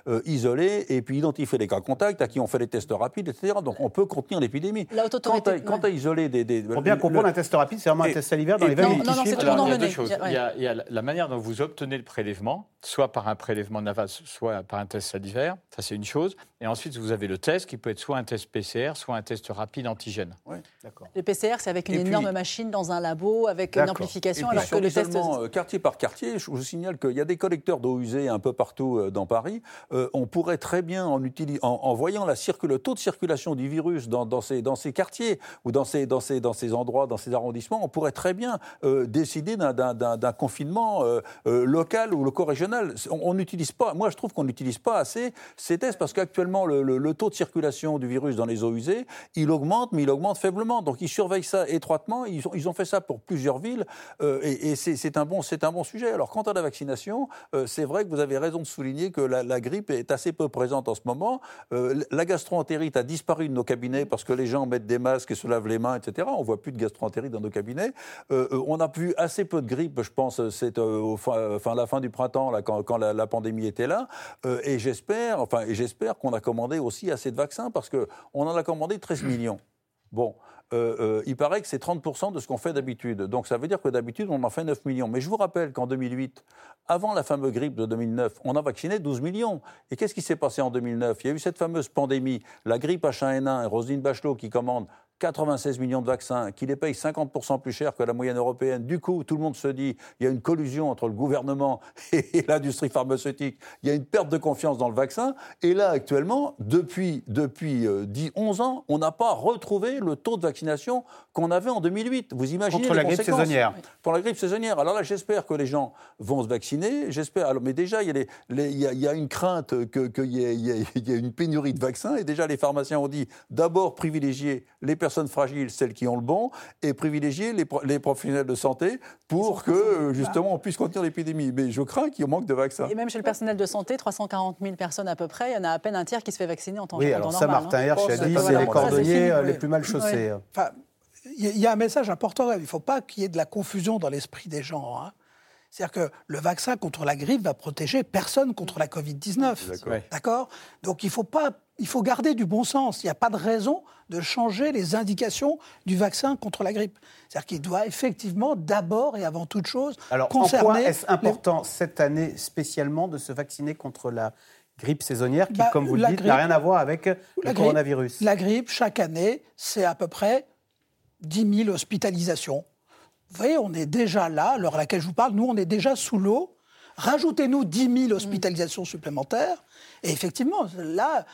isoler et puis identifier les cas contacts à qui on fait les tests rapides, etc. Donc on peut contenir l'épidémie. Quant à isoler Pour bien comprendre, un test rapide, c'est vraiment un test salivaire dans les 20 minutes qui suivent. Il y a 2 choses. Il y a la manière dont vous obtenez le prélèvement, soit par un prélèvement nasal, soit par un test salivaire. Ça, c'est une chose. Et ensuite, vous avez le test qui peut être soit un test PCR, soit un test rapide antigène. Oui, d'accord. Le PCR, c'est avec une énorme machine dans un labo, avec une amplification. Alors que le test... quartier par quartier, je vous signale qu'il y a des collecteurs d'eau usée un peu partout dans Paris. On pourrait très bien, en voyant le taux de circulation du virus dans ces quartiers ou dans ces endroits, dans ces arrondissements, on pourrait très bien décider d'un confinement local ou loco-régional. On n'utilise pas, moi je trouve qu'on n'utilise pas assez ces tests parce qu'actuellement le taux de circulation du virus dans les eaux usées, il augmente, mais il augmente faiblement. Donc ils surveillent ça étroitement. Ils ont fait ça pour plusieurs villes et c'est un bon sujet. Alors quant à la vaccination, c'est vrai que vous avez raison de souligner que la grippe est assez peu présente en ce moment. La gastroentérite a disparu de nos cabinets parce que les gens mettent des masques et se lavent les mains, etc. On ne voit plus de gastroentérite dans nos cabinets. On a vu assez peu de grippe, je pense, c'est la fin du printemps, là, quand la pandémie était là. Et j'espère qu'on a commandé aussi assez de vaccins parce qu'on en a commandé 13 millions. Bon, il paraît que c'est 30% de ce qu'on fait d'habitude. Donc ça veut dire que d'habitude, on en fait 9 millions. Mais je vous rappelle qu'en 2008, avant la fameuse grippe de 2009, on a vacciné 12 millions. Et qu'est-ce qui s'est passé en 2009 ? Il y a eu cette fameuse pandémie, la grippe H1N1 et Roselyne Bachelot qui commande 96 millions de vaccins, qui les payent 50% plus cher que la moyenne européenne. Du coup, tout le monde se dit, il y a une collusion entre le gouvernement et l'industrie pharmaceutique. Il y a une perte de confiance dans le vaccin. Et là, actuellement, depuis 11 ans, on n'a pas retrouvé le taux de vaccination qu'on avait en 2008. Vous imaginez contre la grippe saisonnière. Pour la grippe saisonnière. Alors là, j'espère que les gens vont se vacciner. J'espère. Alors, mais déjà, il y a une crainte qu'il y ait une pénurie de vaccins. Et déjà, les pharmaciens ont dit d'abord privilégier les personnes fragiles, celles qui ont le bon, et privilégier les professionnels de santé pour que, justement, on puisse contenir l'épidémie. Mais je crains qu'il manque de vaccins. Et même chez le personnel de santé, 340 000 personnes à peu près, il y en a à peine un tiers qui se fait vacciner en temps normal. Oui, alors ça, Martin Hersch a dit, c'est les cordonniers les plus mal chaussés. Oui. Enfin, il y a un message important. Il ne faut pas qu'il y ait de la confusion dans l'esprit des gens. C'est-à-dire que le vaccin contre la grippe va protéger personne contre la Covid-19. D'accord ? Donc il faut garder du bon sens. Il n'y a pas de raison de changer les indications du vaccin contre la grippe. C'est-à-dire qu'il doit effectivement, d'abord et avant toute chose, concerner... Alors, en quoi est-ce important cette année spécialement de se vacciner contre la grippe saisonnière qui, comme vous le dites, n'a rien à voir avec le coronavirus ? La grippe, chaque année, c'est à peu près 10 000 hospitalisations. Vous voyez, on est déjà là, à l'heure à laquelle je vous parle, nous, on est déjà sous l'eau. Rajoutez-nous 10 000 hospitalisations supplémentaires. Et effectivement, là,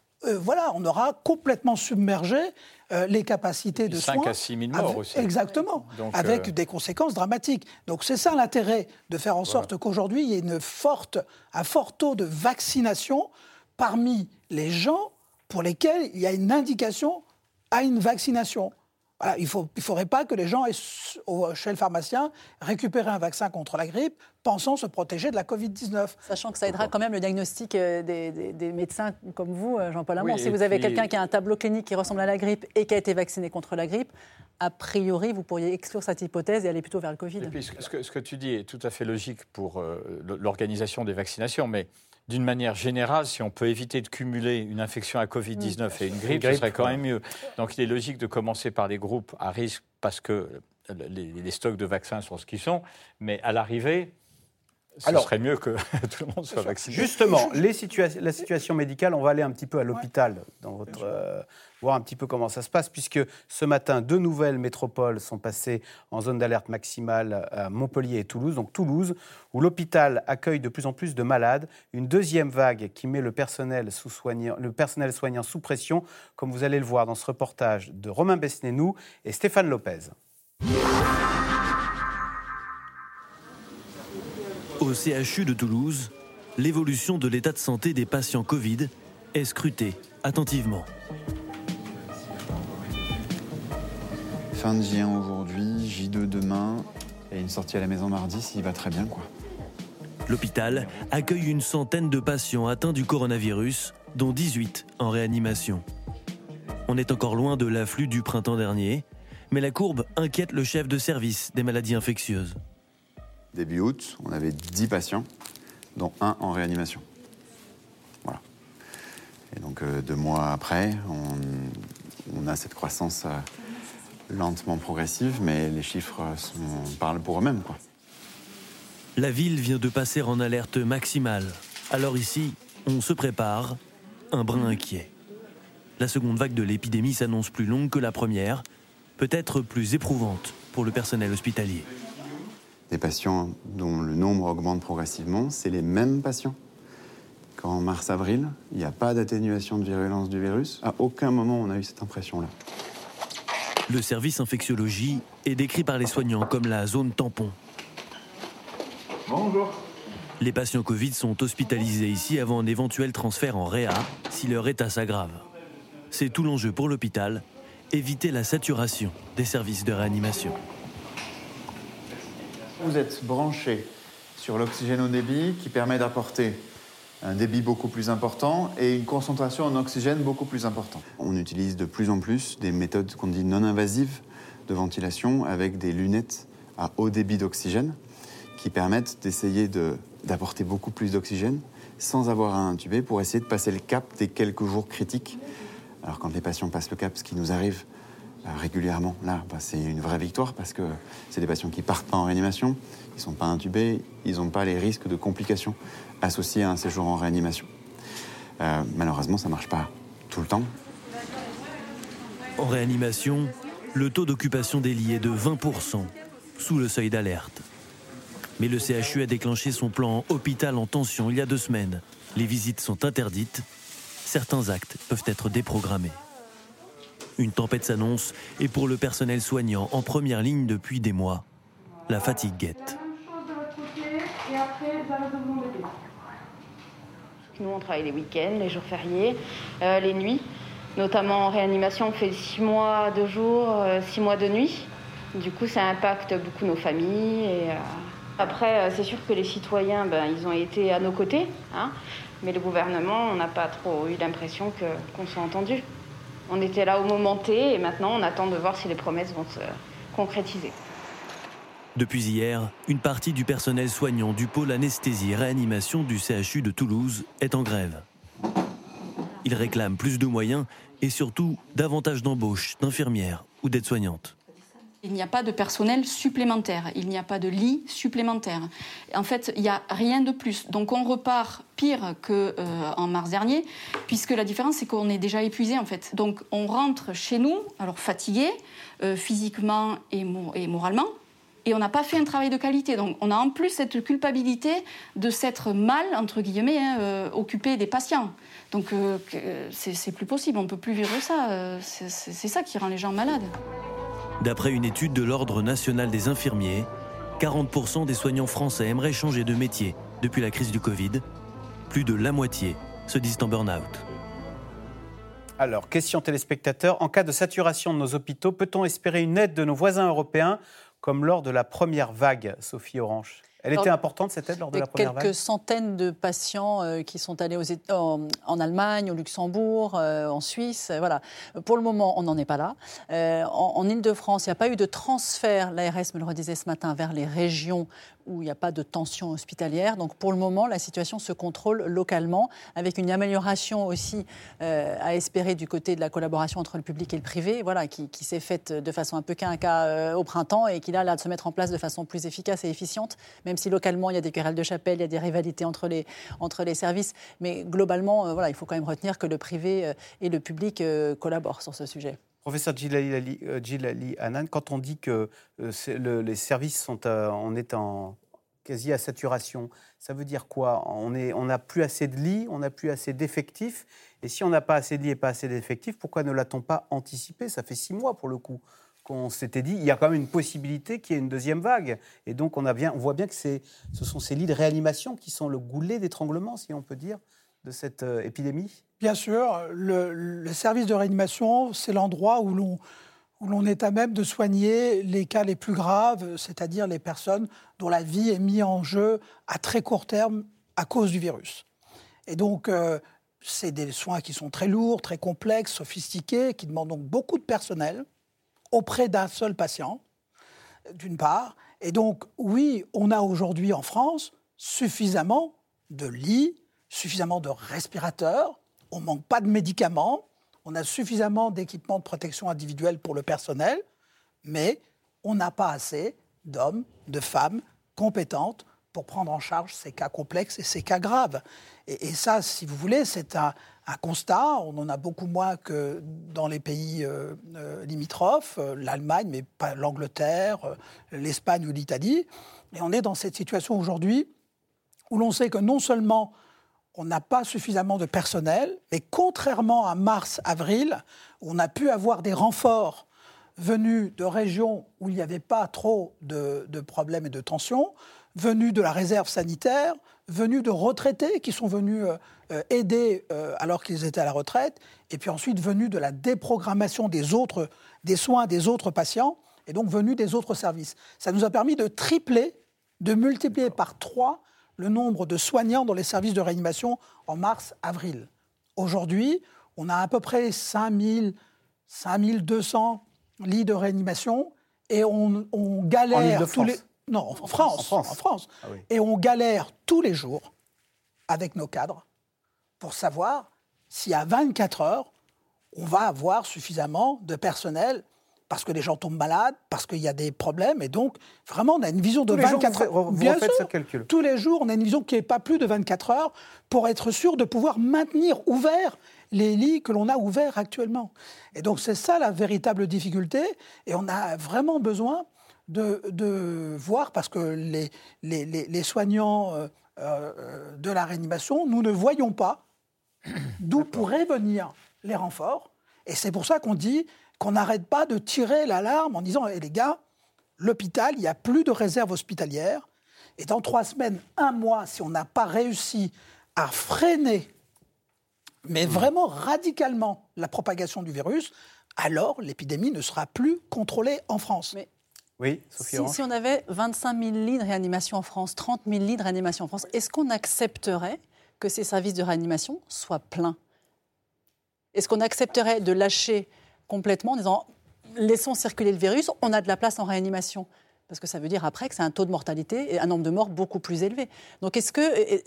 on aura complètement submergé les capacités de soins. 5 à 6 000 morts aussi. Exactement, donc, avec des conséquences dramatiques. Donc c'est ça l'intérêt, de faire en sorte qu'aujourd'hui, il y ait un fort taux de vaccination parmi les gens pour lesquels il y a une indication à une vaccination. Voilà, il ne faudrait pas que les gens aient, chez le pharmacien, récupérer un vaccin contre la grippe pensant se protéger de la Covid-19. Sachant que ça aidera quand même le diagnostic des médecins comme vous, Jean-Paul Hamon. Si vous avez quelqu'un qui a un tableau clinique qui ressemble à la grippe et qui a été vacciné contre la grippe, a priori, vous pourriez exclure cette hypothèse et aller plutôt vers le Covid. Et puis, ce que tu dis est tout à fait logique pour l'organisation des vaccinations, mais d'une manière générale, si on peut éviter de cumuler une infection à Covid-19 et une grippe, ce serait quand même mieux. Donc il est logique de commencer par les groupes à risque parce que les stocks de vaccins sont ce qu'ils sont, mais à l'arrivée, ce serait mieux que tout le monde soit vacciné. Justement, la situation médicale, on va aller un petit peu à l'hôpital, voir un petit peu comment ça se passe, puisque ce matin, 2 nouvelles métropoles sont passées en zone d'alerte maximale à Montpellier et Toulouse. Donc Toulouse, où l'hôpital accueille de plus en plus de malades, une deuxième vague qui met le personnel soignant sous pression, comme vous allez le voir dans ce reportage de Romain Besnénou et Stéphane Lopez. Au CHU de Toulouse, l'évolution de l'état de santé des patients Covid est scrutée attentivement. Fin de J1 aujourd'hui, J2 demain et une sortie à la maison mardi s'il va très bien, quoi. L'hôpital accueille une centaine de patients atteints du coronavirus, dont 18 en réanimation. On est encore loin de l'afflux du printemps dernier, mais la courbe inquiète le chef de service des maladies infectieuses. Début août, on avait 10 patients, dont 1 en réanimation. Voilà. Et donc 2 mois après, on a cette croissance lentement progressive, mais les chiffres parlent pour eux-mêmes, quoi. La ville vient de passer en alerte maximale. Alors ici, on se prépare, un brin inquiet. La seconde vague de l'épidémie s'annonce plus longue que la première, peut-être plus éprouvante pour le personnel hospitalier. Des patients dont le nombre augmente progressivement, c'est les mêmes patients qu'en mars-avril. Il n'y a pas d'atténuation de virulence du virus. À aucun moment, on a eu cette impression-là. Le service infectiologie est décrit par les soignants comme la zone tampon. Bonjour. Les patients Covid sont hospitalisés ici avant un éventuel transfert en réa si leur état s'aggrave. C'est tout l'enjeu pour l'hôpital, éviter la saturation des services de réanimation. Vous êtes branché sur l'oxygène au débit qui permet d'apporter un débit beaucoup plus important et une concentration en oxygène beaucoup plus importante. On utilise de plus en plus des méthodes qu'on dit non-invasives de ventilation avec des lunettes à haut débit d'oxygène qui permettent d'essayer d'apporter beaucoup plus d'oxygène sans avoir à intuber pour essayer de passer le cap des quelques jours critiques. Alors quand les patients passent le cap, ce qui nous arrive régulièrement, là, c'est une vraie victoire parce que c'est des patients qui partent pas en réanimation, ils sont pas intubés, ils n'ont pas les risques de complications associés à un séjour en réanimation. Malheureusement, ça marche pas tout le temps. En réanimation, le taux d'occupation des lits est de 20%, sous le seuil d'alerte. Mais le CHU a déclenché son plan hôpital en tension il y a 2 semaines. Les visites sont interdites, certains actes peuvent être déprogrammés. Une tempête s'annonce et pour le personnel soignant en première ligne depuis des mois, la fatigue guette. Nous, on travaille les week-ends, les jours fériés, les nuits. Notamment en réanimation, on fait 6 mois de jour, 6 mois de nuit. Du coup, ça impacte beaucoup nos familles. Après, c'est sûr que les citoyens, ils ont été à nos côtés. Mais le gouvernement, on n'a pas trop eu l'impression qu'on soit entendu. On était là au moment T et maintenant on attend de voir si les promesses vont se concrétiser. Depuis hier, une partie du personnel soignant du pôle anesthésie et réanimation du CHU de Toulouse est en grève. Ils réclament plus de moyens et surtout davantage d'embauches d'infirmières ou d'aides-soignantes. Il n'y a pas de personnel supplémentaire, il n'y a pas de lit supplémentaire. En fait, il n'y a rien de plus. Donc on repart pire qu'en mars dernier, puisque la différence, c'est qu'on est déjà épuisé, en fait. Donc on rentre chez nous, alors fatigué, physiquement et moralement, et on n'a pas fait un travail de qualité. Donc on a en plus cette culpabilité de s'être mal, entre guillemets, occupé des patients. Donc c'est plus possible, on ne peut plus vivre ça. C'est ça qui rend les gens malades. D'après une étude de l'Ordre national des infirmiers, 40% des soignants français aimeraient changer de métier depuis la crise du Covid. Plus de la moitié se disent en burn-out. Alors, question téléspectateur. En cas de saturation de nos hôpitaux, peut-on espérer une aide de nos voisins européens comme lors de la première vague, Sophie Orange ? Elle était importante, cette aide, lors de la première vague ? Quelques centaines de patients qui sont allés en Allemagne, au Luxembourg, en Suisse. Voilà. Pour le moment, on n'en est pas là. En Ile-de-France, il n'y a pas eu de transfert, l'ARS me le redisait ce matin, vers les régions où il n'y a pas de tension hospitalière. Donc pour le moment, la situation se contrôle localement, avec une amélioration aussi à espérer du côté de la collaboration entre le public et le privé, voilà, qui s'est faite de façon un peu quinca au printemps et qui là a l'air de se mettre en place de façon plus efficace et efficiente, même si localement il y a des querelles de chapelle, il y a des rivalités entre les services. Mais globalement, voilà, il faut quand même retenir que le privé et le public collaborent sur ce sujet. Professeur Djilali Hanane, quand on dit que les services sont quasi à saturation, ça veut dire quoi ? On n'a plus assez de lits, on n'a plus assez d'effectifs. Et si on n'a pas assez de lits et pas assez d'effectifs, pourquoi ne l'a-t-on pas anticipé ? Ça fait 6 mois pour le coup qu'on s'était dit, il y a quand même une possibilité qu'il y ait une deuxième vague. Et donc on voit bien que ce sont ces lits de réanimation qui sont le goulet d'étranglement, si on peut dire, de cette épidémie. Bien sûr, le service de réanimation, c'est l'endroit où l'on est à même de soigner les cas les plus graves, c'est-à-dire les personnes dont la vie est mise en jeu à très court terme à cause du virus. Et donc, c'est des soins qui sont très lourds, très complexes, sophistiqués, qui demandent donc beaucoup de personnel auprès d'un seul patient, d'une part. Et donc, oui, on a aujourd'hui en France suffisamment de lits, suffisamment de respirateurs, on ne manque pas de médicaments, on a suffisamment d'équipements de protection individuelle pour le personnel, mais on n'a pas assez d'hommes, de femmes compétentes pour prendre en charge ces cas complexes et ces cas graves. Et ça, si vous voulez, c'est un constat. On en a beaucoup moins que dans les pays limitrophes, l'Allemagne, mais pas l'Angleterre, l'Espagne ou l'Italie. Et on est dans cette situation aujourd'hui où l'on sait que non seulement on n'a pas suffisamment de personnel, mais contrairement à mars-avril, où on a pu avoir des renforts venus de régions où il n'y avait pas trop de problèmes et de tensions, venus de la réserve sanitaire, venus de retraités qui sont venus aider alors qu'ils étaient à la retraite, et puis ensuite venus de la déprogrammation des soins des autres patients, et donc venus des autres services. Ça nous a permis de tripler, de multiplier par 3 le nombre de soignants dans les services de réanimation en mars-avril. Aujourd'hui, on a à peu près 5200 lits de réanimation et on galère... En Île-de-France. Non, en France. Ah oui. Et on galère tous les jours avec nos cadres pour savoir si à 24 heures, on va avoir suffisamment de personnel parce que les gens tombent malades, parce qu'il y a des problèmes. Et donc, vraiment, on a une vision de 24 heures. Vous Bien refaites sûr, ce calcul. tous les jours, on a une vision qui n'est pas plus de 24 heures pour être sûr de pouvoir maintenir ouverts les lits que l'on a ouverts actuellement. Et donc, c'est ça la véritable difficulté. Et on a vraiment besoin de voir, parce que les soignants de la réanimation, nous ne voyons pas d'où pourraient venir les renforts. Et c'est pour ça qu'on dit qu'on n'arrête pas de tirer l'alarme en disant les gars, l'hôpital, il n'y a plus de réserve hospitalière. Et dans 3 semaines, 1 mois, si on n'a pas réussi à freiner, mais vraiment radicalement, la propagation du virus, alors l'épidémie ne sera plus contrôlée en France. Mais oui, Sophie Orange. Si on avait 25 000 lits de réanimation en France, 30 000 lits de réanimation en France, est-ce qu'on accepterait que ces services de réanimation soient pleins ? Est-ce qu'on accepterait de lâcher complètement en disant « laissons circuler le virus, on a de la place en réanimation » ? Parce que ça veut dire après que c'est un taux de mortalité et un nombre de morts beaucoup plus élevé. Donc est-ce que...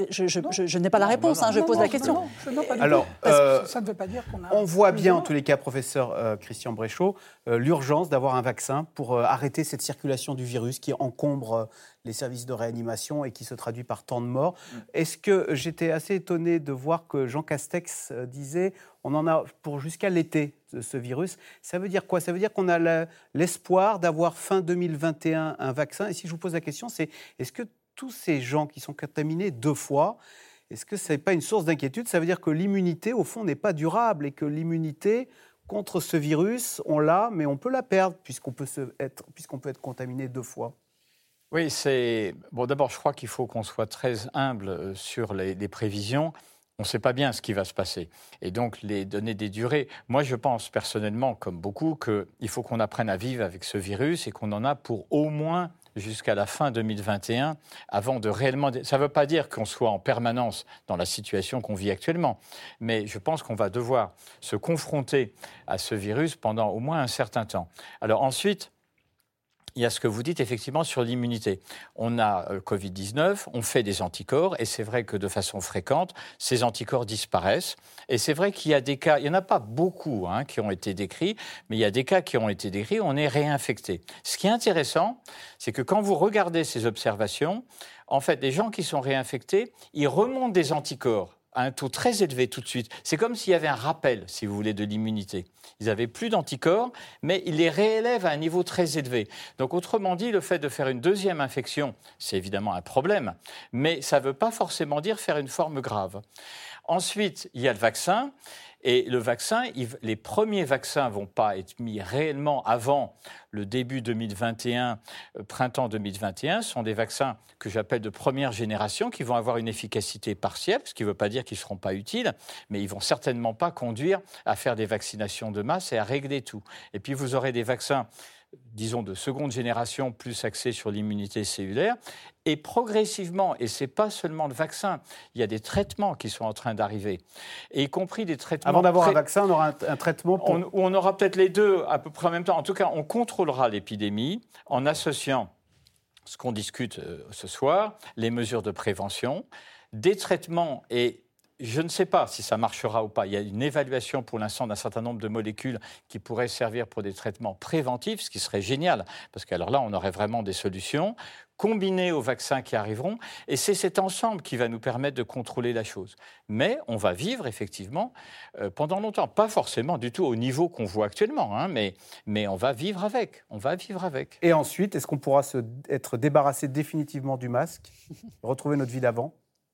Je n'ai pas la réponse, je pose la question. Alors, ça ne veut pas dire qu'on a... On voit bien, en tous les cas, professeur Christian Bréchot, l'urgence d'avoir un vaccin pour arrêter cette circulation du virus qui encombre les services de réanimation et qui se traduit par tant de morts. Est-ce que j'étais assez étonné de voir que Jean Castex disait on en a pour jusqu'à l'été, ce virus. Ça veut dire quoi ? Ça veut dire qu'on a l'espoir d'avoir fin 2021 un vaccin. Et si je vous pose la question, c'est est-ce que tous ces gens qui sont contaminés 2 fois, est-ce que ce n'est pas une source d'inquiétude ? Ça veut dire que l'immunité, au fond, n'est pas durable et que l'immunité contre ce virus, on l'a, mais on peut la perdre puisqu'on peut être contaminé 2 fois. Oui, c'est... Bon, d'abord, je crois qu'il faut qu'on soit très humble sur les prévisions. On ne sait pas bien ce qui va se passer. Et donc, les donner des durées. Moi, je pense personnellement, comme beaucoup, qu'il faut qu'on apprenne à vivre avec ce virus et qu'on en a pour au moins jusqu'à la fin 2021, avant de réellement... Ça ne veut pas dire qu'on soit en permanence dans la situation qu'on vit actuellement, mais je pense qu'on va devoir se confronter à ce virus pendant au moins un certain temps. Alors ensuite... Il y a ce que vous dites effectivement sur l'immunité. On a Covid-19, on fait des anticorps et c'est vrai que de façon fréquente, ces anticorps disparaissent. Et c'est vrai qu'il y a des cas, il n'y en a pas beaucoup qui ont été décrits, mais il y a des cas qui ont été décrits, on est réinfecté. Ce qui est intéressant, c'est que quand vous regardez ces observations, en fait, les gens qui sont réinfectés, ils remontent des anticorps à un taux très élevé tout de suite. C'est comme s'il y avait un rappel, si vous voulez, de l'immunité. Ils n'avaient plus d'anticorps, mais ils les réélèvent à un niveau très élevé. Donc, autrement dit, le fait de faire une deuxième infection, c'est évidemment un problème, mais ça ne veut pas forcément dire faire une forme grave. Ensuite, il y a le vaccin. Et le vaccin, les premiers vaccins ne vont pas être mis réellement avant le début 2021, printemps 2021. Ce sont des vaccins que j'appelle de première génération qui vont avoir une efficacité partielle, ce qui ne veut pas dire qu'ils ne seront pas utiles, mais ils ne vont certainement pas conduire à faire des vaccinations de masse et à régler tout. Et puis vous aurez des vaccins, disons, de seconde génération, plus axés sur l'immunité cellulaire. Et progressivement, et ce n'est pas seulement le vaccin, il y a des traitements qui sont en train d'arriver, et y compris des traitements... Avant d'avoir un vaccin, on aura un traitement pour... On aura peut-être les deux à peu près en même temps. En tout cas, on contrôlera l'épidémie en associant ce qu'on discute ce soir, les mesures de prévention, des traitements et... Je ne sais pas si ça marchera ou pas. Il y a une évaluation pour l'instant d'un certain nombre de molécules qui pourraient servir pour des traitements préventifs, ce qui serait génial, parce qu'alors là, on aurait vraiment des solutions combinées aux vaccins qui arriveront. Et c'est cet ensemble qui va nous permettre de contrôler la chose. Mais on va vivre effectivement pendant longtemps. Pas forcément du tout au niveau qu'on voit actuellement, mais on va vivre avec. On va vivre avec. Et ensuite, est-ce qu'on pourra être débarrassé définitivement du masque, retrouver notre vie d'avant ?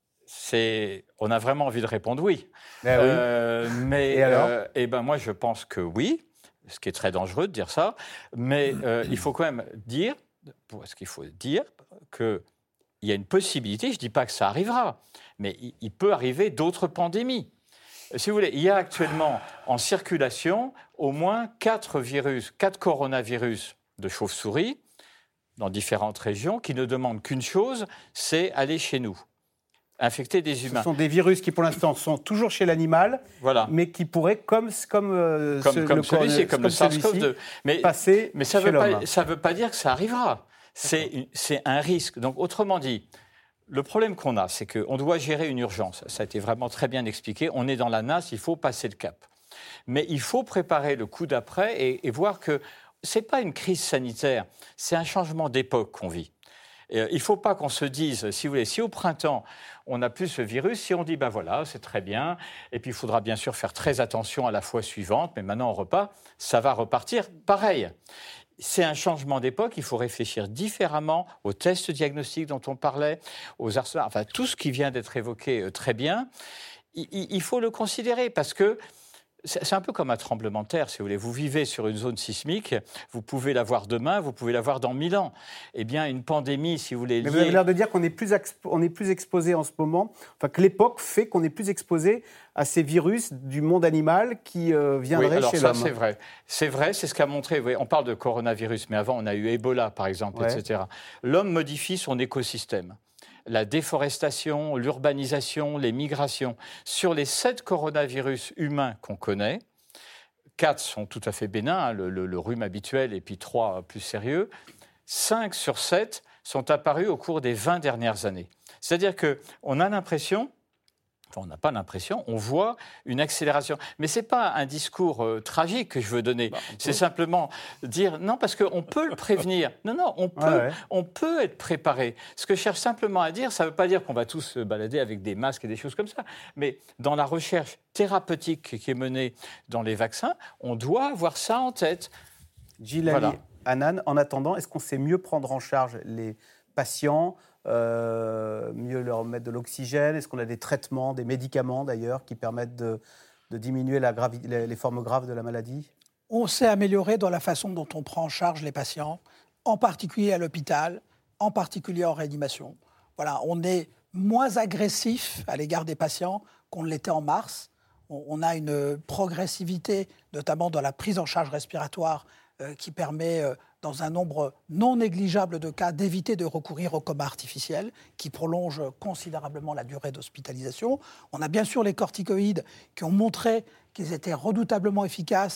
On a vraiment envie de répondre oui. Mais et alors moi, je pense que oui, ce qui est très dangereux de dire ça. Mais il faut quand même dire, parce qu'il faut dire qu'il y a une possibilité, je ne dis pas que ça arrivera, mais il peut arriver d'autres pandémies. Si vous voulez, il y a actuellement en circulation au moins 4 coronavirus de chauve-souris dans différentes régions qui ne demandent qu'une chose, c'est aller chez nous. infecter des humains. Ce sont des virus qui, pour l'instant, sont toujours chez l'animal, mais qui pourraient, comme celui-ci, comme le SARS-CoV-2, passer ça chez l'homme. Ça ne veut pas dire que ça arrivera. C'est un risque. Donc, autrement dit, le problème qu'on a, c'est qu'on doit gérer une urgence. Ça a été vraiment très bien expliqué. On est dans la nasse, il faut passer le cap. Mais il faut préparer le coup d'après et voir que ce n'est pas une crise sanitaire, c'est un changement d'époque qu'on vit. Il ne faut pas qu'on se dise, si vous voulez, si au printemps, on n'a plus ce virus, si on dit, ben voilà, c'est très bien, et puis il faudra bien sûr faire très attention à la fois suivante, mais maintenant on repart, ça va repartir pareil. C'est un changement d'époque, il faut réfléchir différemment aux tests diagnostiques dont on parlait, aux arsenals, enfin tout ce qui vient d'être évoqué très bien, il faut le considérer parce que c'est un peu comme un tremblement de terre, si vous voulez. Vous vivez sur une zone sismique, vous pouvez l'avoir demain, vous pouvez l'avoir dans 1000 ans. Eh bien, une pandémie, si vous voulez... Mais vous avez l'air de dire qu'on est plus exposé en ce moment, enfin que l'époque fait qu'on est plus exposé à ces virus du monde animal qui viendraient chez l'homme. C'est vrai. C'est vrai, c'est ce qu'a montré... Oui, on parle de coronavirus, mais avant, on a eu Ebola, par exemple, etc. L'homme modifie son écosystème. La déforestation, l'urbanisation, les migrations. Sur les 7 coronavirus humains qu'on connaît, 4 sont tout à fait bénins, le rhume habituel et puis 3 plus sérieux. 5 sur 7 sont apparus au cours des 20 dernières années. C'est-à-dire qu'on a l'impression... on n'a pas l'impression, on voit une accélération. Mais ce n'est pas un discours tragique que je veux donner. C'est simplement dire, non, parce qu'on peut le prévenir. Non, on peut être préparé. Ce que je cherche simplement à dire, ça ne veut pas dire qu'on va tous se balader avec des masques et des choses comme ça. Mais dans la recherche thérapeutique qui est menée dans les vaccins, on doit avoir ça en tête. Djilali Hannan, en attendant, est-ce qu'on sait mieux prendre en charge les patients, mieux leur mettre de l'oxygène? Est-ce qu'on a des traitements, des médicaments d'ailleurs, qui permettent de diminuer les formes graves de la maladie? On s'est amélioré dans la façon dont on prend en charge les patients, en particulier à l'hôpital, en particulier en réanimation. Voilà, on est moins agressif à l'égard des patients qu'on ne l'était en mars. On a une progressivité, notamment dans la prise en charge respiratoire, qui permet, dans un nombre non négligeable de cas, d'éviter de recourir au coma artificiel, qui prolonge considérablement la durée d'hospitalisation. On a bien sûr les corticoïdes qui ont montré qu'ils étaient redoutablement efficaces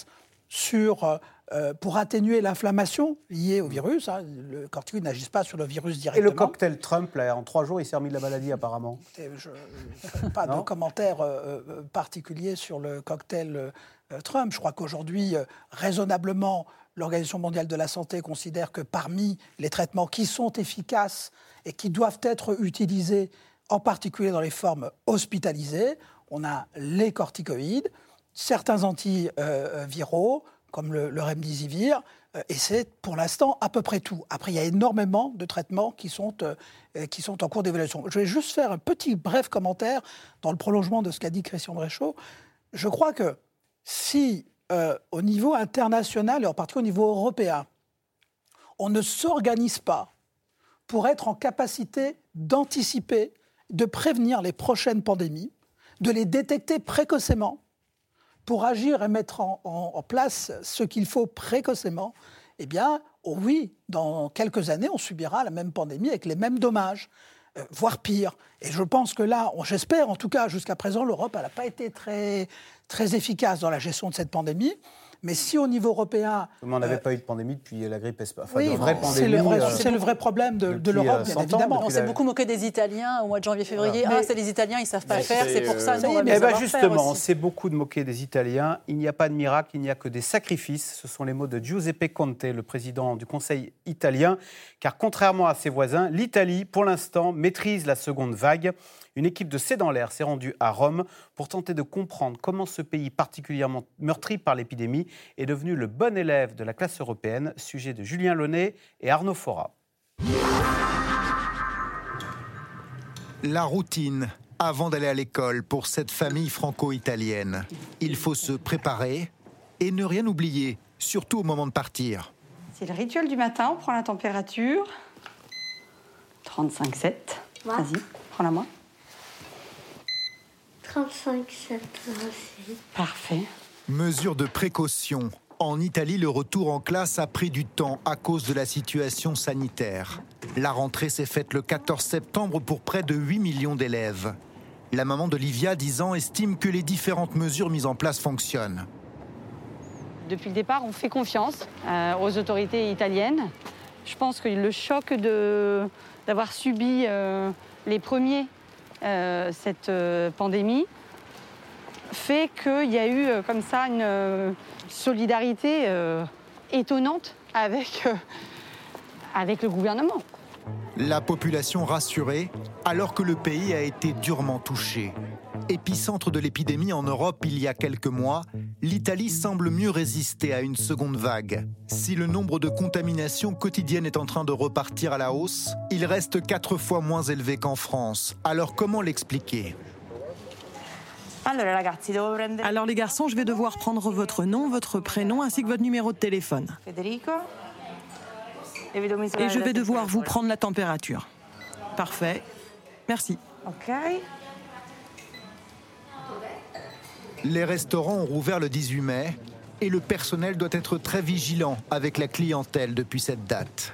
pour atténuer l'inflammation liée au virus. Le corticoïde n'agisse pas sur le virus directement. Et le cocktail Trump, là, en 3 jours, il s'est remis de la maladie apparemment. Je ne fais pas de commentaires particuliers sur le cocktail Trump. Je crois qu'aujourd'hui, raisonnablement, l'Organisation mondiale de la santé considère que parmi les traitements qui sont efficaces et qui doivent être utilisés, en particulier dans les formes hospitalisées, on a les corticoïdes, certains antiviraux, comme le remdesivir, et c'est pour l'instant à peu près tout. Après, il y a énormément de traitements qui sont en cours d'évaluation. Je vais juste faire un petit bref commentaire dans le prolongement de ce qu'a dit Christian Bréchot. Je crois que si, au niveau international et en particulier au niveau européen, on ne s'organise pas pour être en capacité d'anticiper, de prévenir les prochaines pandémies, de les détecter précocement, pour agir et mettre en place ce qu'il faut précocement, eh bien, oui, dans quelques années, on subira la même pandémie avec les mêmes dommages, voire pire. Et je pense que là, j'espère en tout cas, jusqu'à présent, l'Europe n'a pas été très, très efficace dans la gestion de cette pandémie. Mais si au niveau européen... Mais on n'avait pas eu de pandémie depuis la grippe espagnole. Enfin, oui, c'est le vrai problème de l'Europe, bien évidemment. On s'est beaucoup moqué des Italiens au mois de janvier-février. C'est les Italiens, ils ne savent pas faire, c'est pour ça. Justement, on s'est beaucoup moqué des Italiens. Il n'y a pas de miracle, il n'y a que des sacrifices. Ce sont les mots de Giuseppe Conte, le président du Conseil italien. Car contrairement à ses voisins, l'Italie, pour l'instant, maîtrise la seconde vague. Une équipe de C'est dans l'air s'est rendue à Rome pour tenter de comprendre comment ce pays particulièrement meurtri par l'épidémie est devenu le bon élève de la classe européenne. Sujet de Julien Launay et Arnaud Fora. La routine avant d'aller à l'école pour cette famille franco-italienne. Il faut se préparer et ne rien oublier, surtout au moment de partir. C'est le rituel du matin, on prend la température. 35,7. Vas-y, prends-la moi. 35,7 aussi. Parfait. Mesure de précaution. En Italie, le retour en classe a pris du temps à cause de la situation sanitaire. La rentrée s'est faite le 14 septembre pour près de 8 millions d'élèves. La maman de Livia, 10 ans, estime que les différentes mesures mises en place fonctionnent. Depuis le départ, on fait confiance aux autorités italiennes. Je pense que le choc d'avoir subi les premiers cette pandémie fait qu'il y a eu comme ça une solidarité étonnante avec le gouvernement. La population rassurée, alors que le pays a été durement touché. Épicentre de l'épidémie en Europe il y a quelques mois, l'Italie semble mieux résister à une seconde vague. Si le nombre de contaminations quotidiennes est en train de repartir à la hausse, il reste 4 fois moins élevé qu'en France. Alors comment l'expliquer ? Alors les garçons, je vais devoir prendre votre nom, votre prénom ainsi que votre numéro de téléphone. Et je vais devoir vous prendre la température. Parfait. Merci. Les restaurants ont rouvert le 18 mai et le personnel doit être très vigilant avec la clientèle depuis cette date.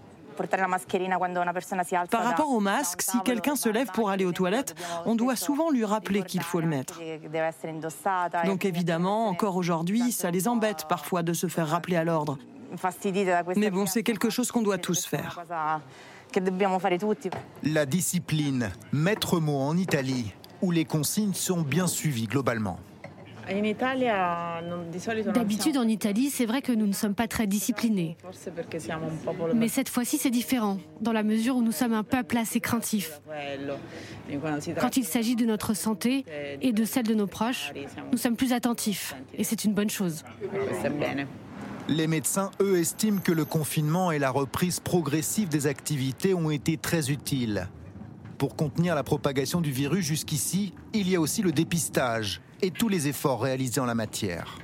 Par rapport au masque, si quelqu'un se lève pour aller aux toilettes, on doit souvent lui rappeler qu'il faut le mettre. Donc évidemment, encore aujourd'hui, ça les embête parfois de se faire rappeler à l'ordre. Mais bon, c'est quelque chose qu'on doit tous faire. La discipline, maître mot en Italie, où les consignes sont bien suivies globalement. D'habitude, en Italie, c'est vrai que nous ne sommes pas très disciplinés. Mais cette fois-ci, c'est différent, dans la mesure où nous sommes un peuple assez craintif. Quand il s'agit de notre santé et de celle de nos proches, nous sommes plus attentifs. Et c'est une bonne chose. Les médecins, eux, estiment que le confinement et la reprise progressive des activités ont été très utiles. Pour contenir la propagation du virus jusqu'ici, il y a aussi le dépistage et tous les efforts réalisés en la matière.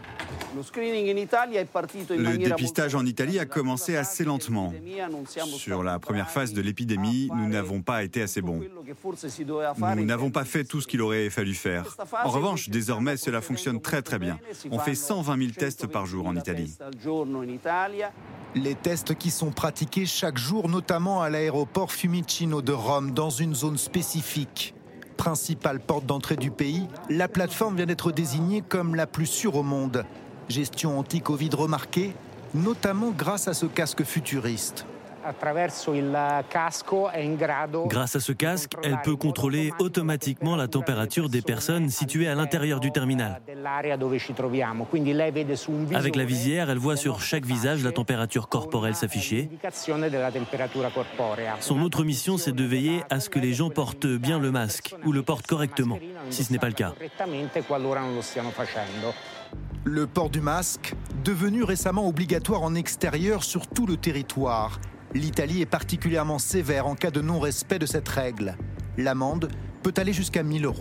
Le dépistage en Italie a commencé assez lentement. Sur la première phase de l'épidémie, nous n'avons pas été assez bons. Nous n'avons pas fait tout ce qu'il aurait fallu faire. En revanche, désormais, cela fonctionne très très bien. On fait 120 000 tests par jour en Italie. Les tests qui sont pratiqués chaque jour, notamment à l'aéroport Fiumicino de Rome, dans une zone spécifique. Principale porte d'entrée du pays, la plateforme vient d'être désignée comme la plus sûre au monde. Gestion anti-Covid remarquée, notamment grâce à ce casque futuriste. Grâce à ce casque, elle peut contrôler automatiquement la température des personnes situées à l'intérieur du terminal. Avec la visière, elle voit sur chaque visage la température corporelle s'afficher. Son autre mission, c'est de veiller à ce que les gens portent bien le masque ou le portent correctement, si ce n'est pas le cas. Le port du masque, devenu récemment obligatoire en extérieur sur tout le territoire. L'Italie est particulièrement sévère en cas de non-respect de cette règle. L'amende peut aller jusqu'à 1 000 €.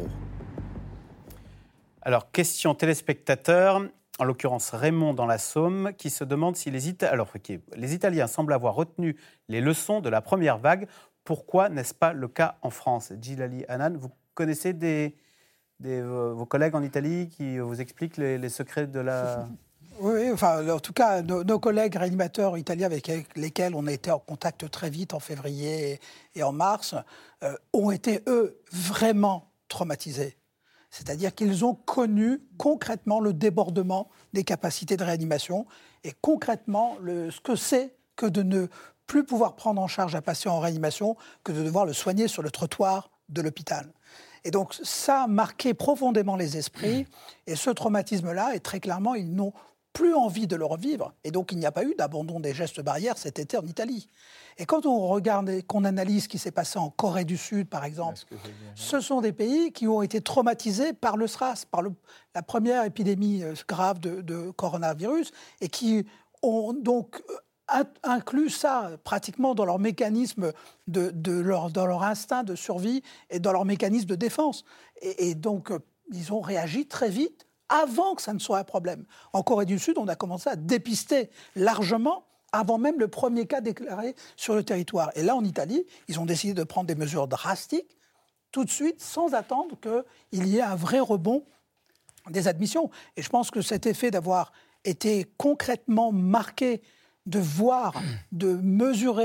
Alors, question téléspectateur, en l'occurrence Raymond dans la Somme, qui se demande si les Italiens semblent avoir retenu les leçons de la première vague. Pourquoi n'est-ce pas le cas en France ? Djilali Hanan, vous connaissez vos collègues en Italie qui vous expliquent les secrets de la... Oui, enfin, en tout cas, nos collègues réanimateurs italiens avec lesquels on a été en contact très vite en février et en mars ont été, eux, vraiment traumatisés. C'est-à-dire qu'ils ont connu concrètement le débordement des capacités de réanimation et concrètement ce que c'est que de ne plus pouvoir prendre en charge un patient en réanimation que de devoir le soigner sur le trottoir de l'hôpital. Et donc, ça a marqué profondément les esprits. Et ce traumatisme-là, et très clairement, ils n'ont plus envie de le revivre. Et donc, il n'y a pas eu d'abandon des gestes barrières cet été en Italie. Et quand on regarde et qu'on analyse ce qui s'est passé en Corée du Sud, par exemple, ce sont des pays qui ont été traumatisés par le SRAS, par la première épidémie grave de coronavirus, et qui ont donc inclus ça pratiquement dans leur mécanisme, dans leur instinct de survie et dans leur mécanisme de défense. Et donc, ils ont réagi très vite avant que ça ne soit un problème. En Corée du Sud, on a commencé à dépister largement avant même le premier cas déclaré sur le territoire. Et là, en Italie, ils ont décidé de prendre des mesures drastiques tout de suite, sans attendre qu'il y ait un vrai rebond des admissions. Et je pense que cet effet d'avoir été concrètement marqué, de voir, de mesurer,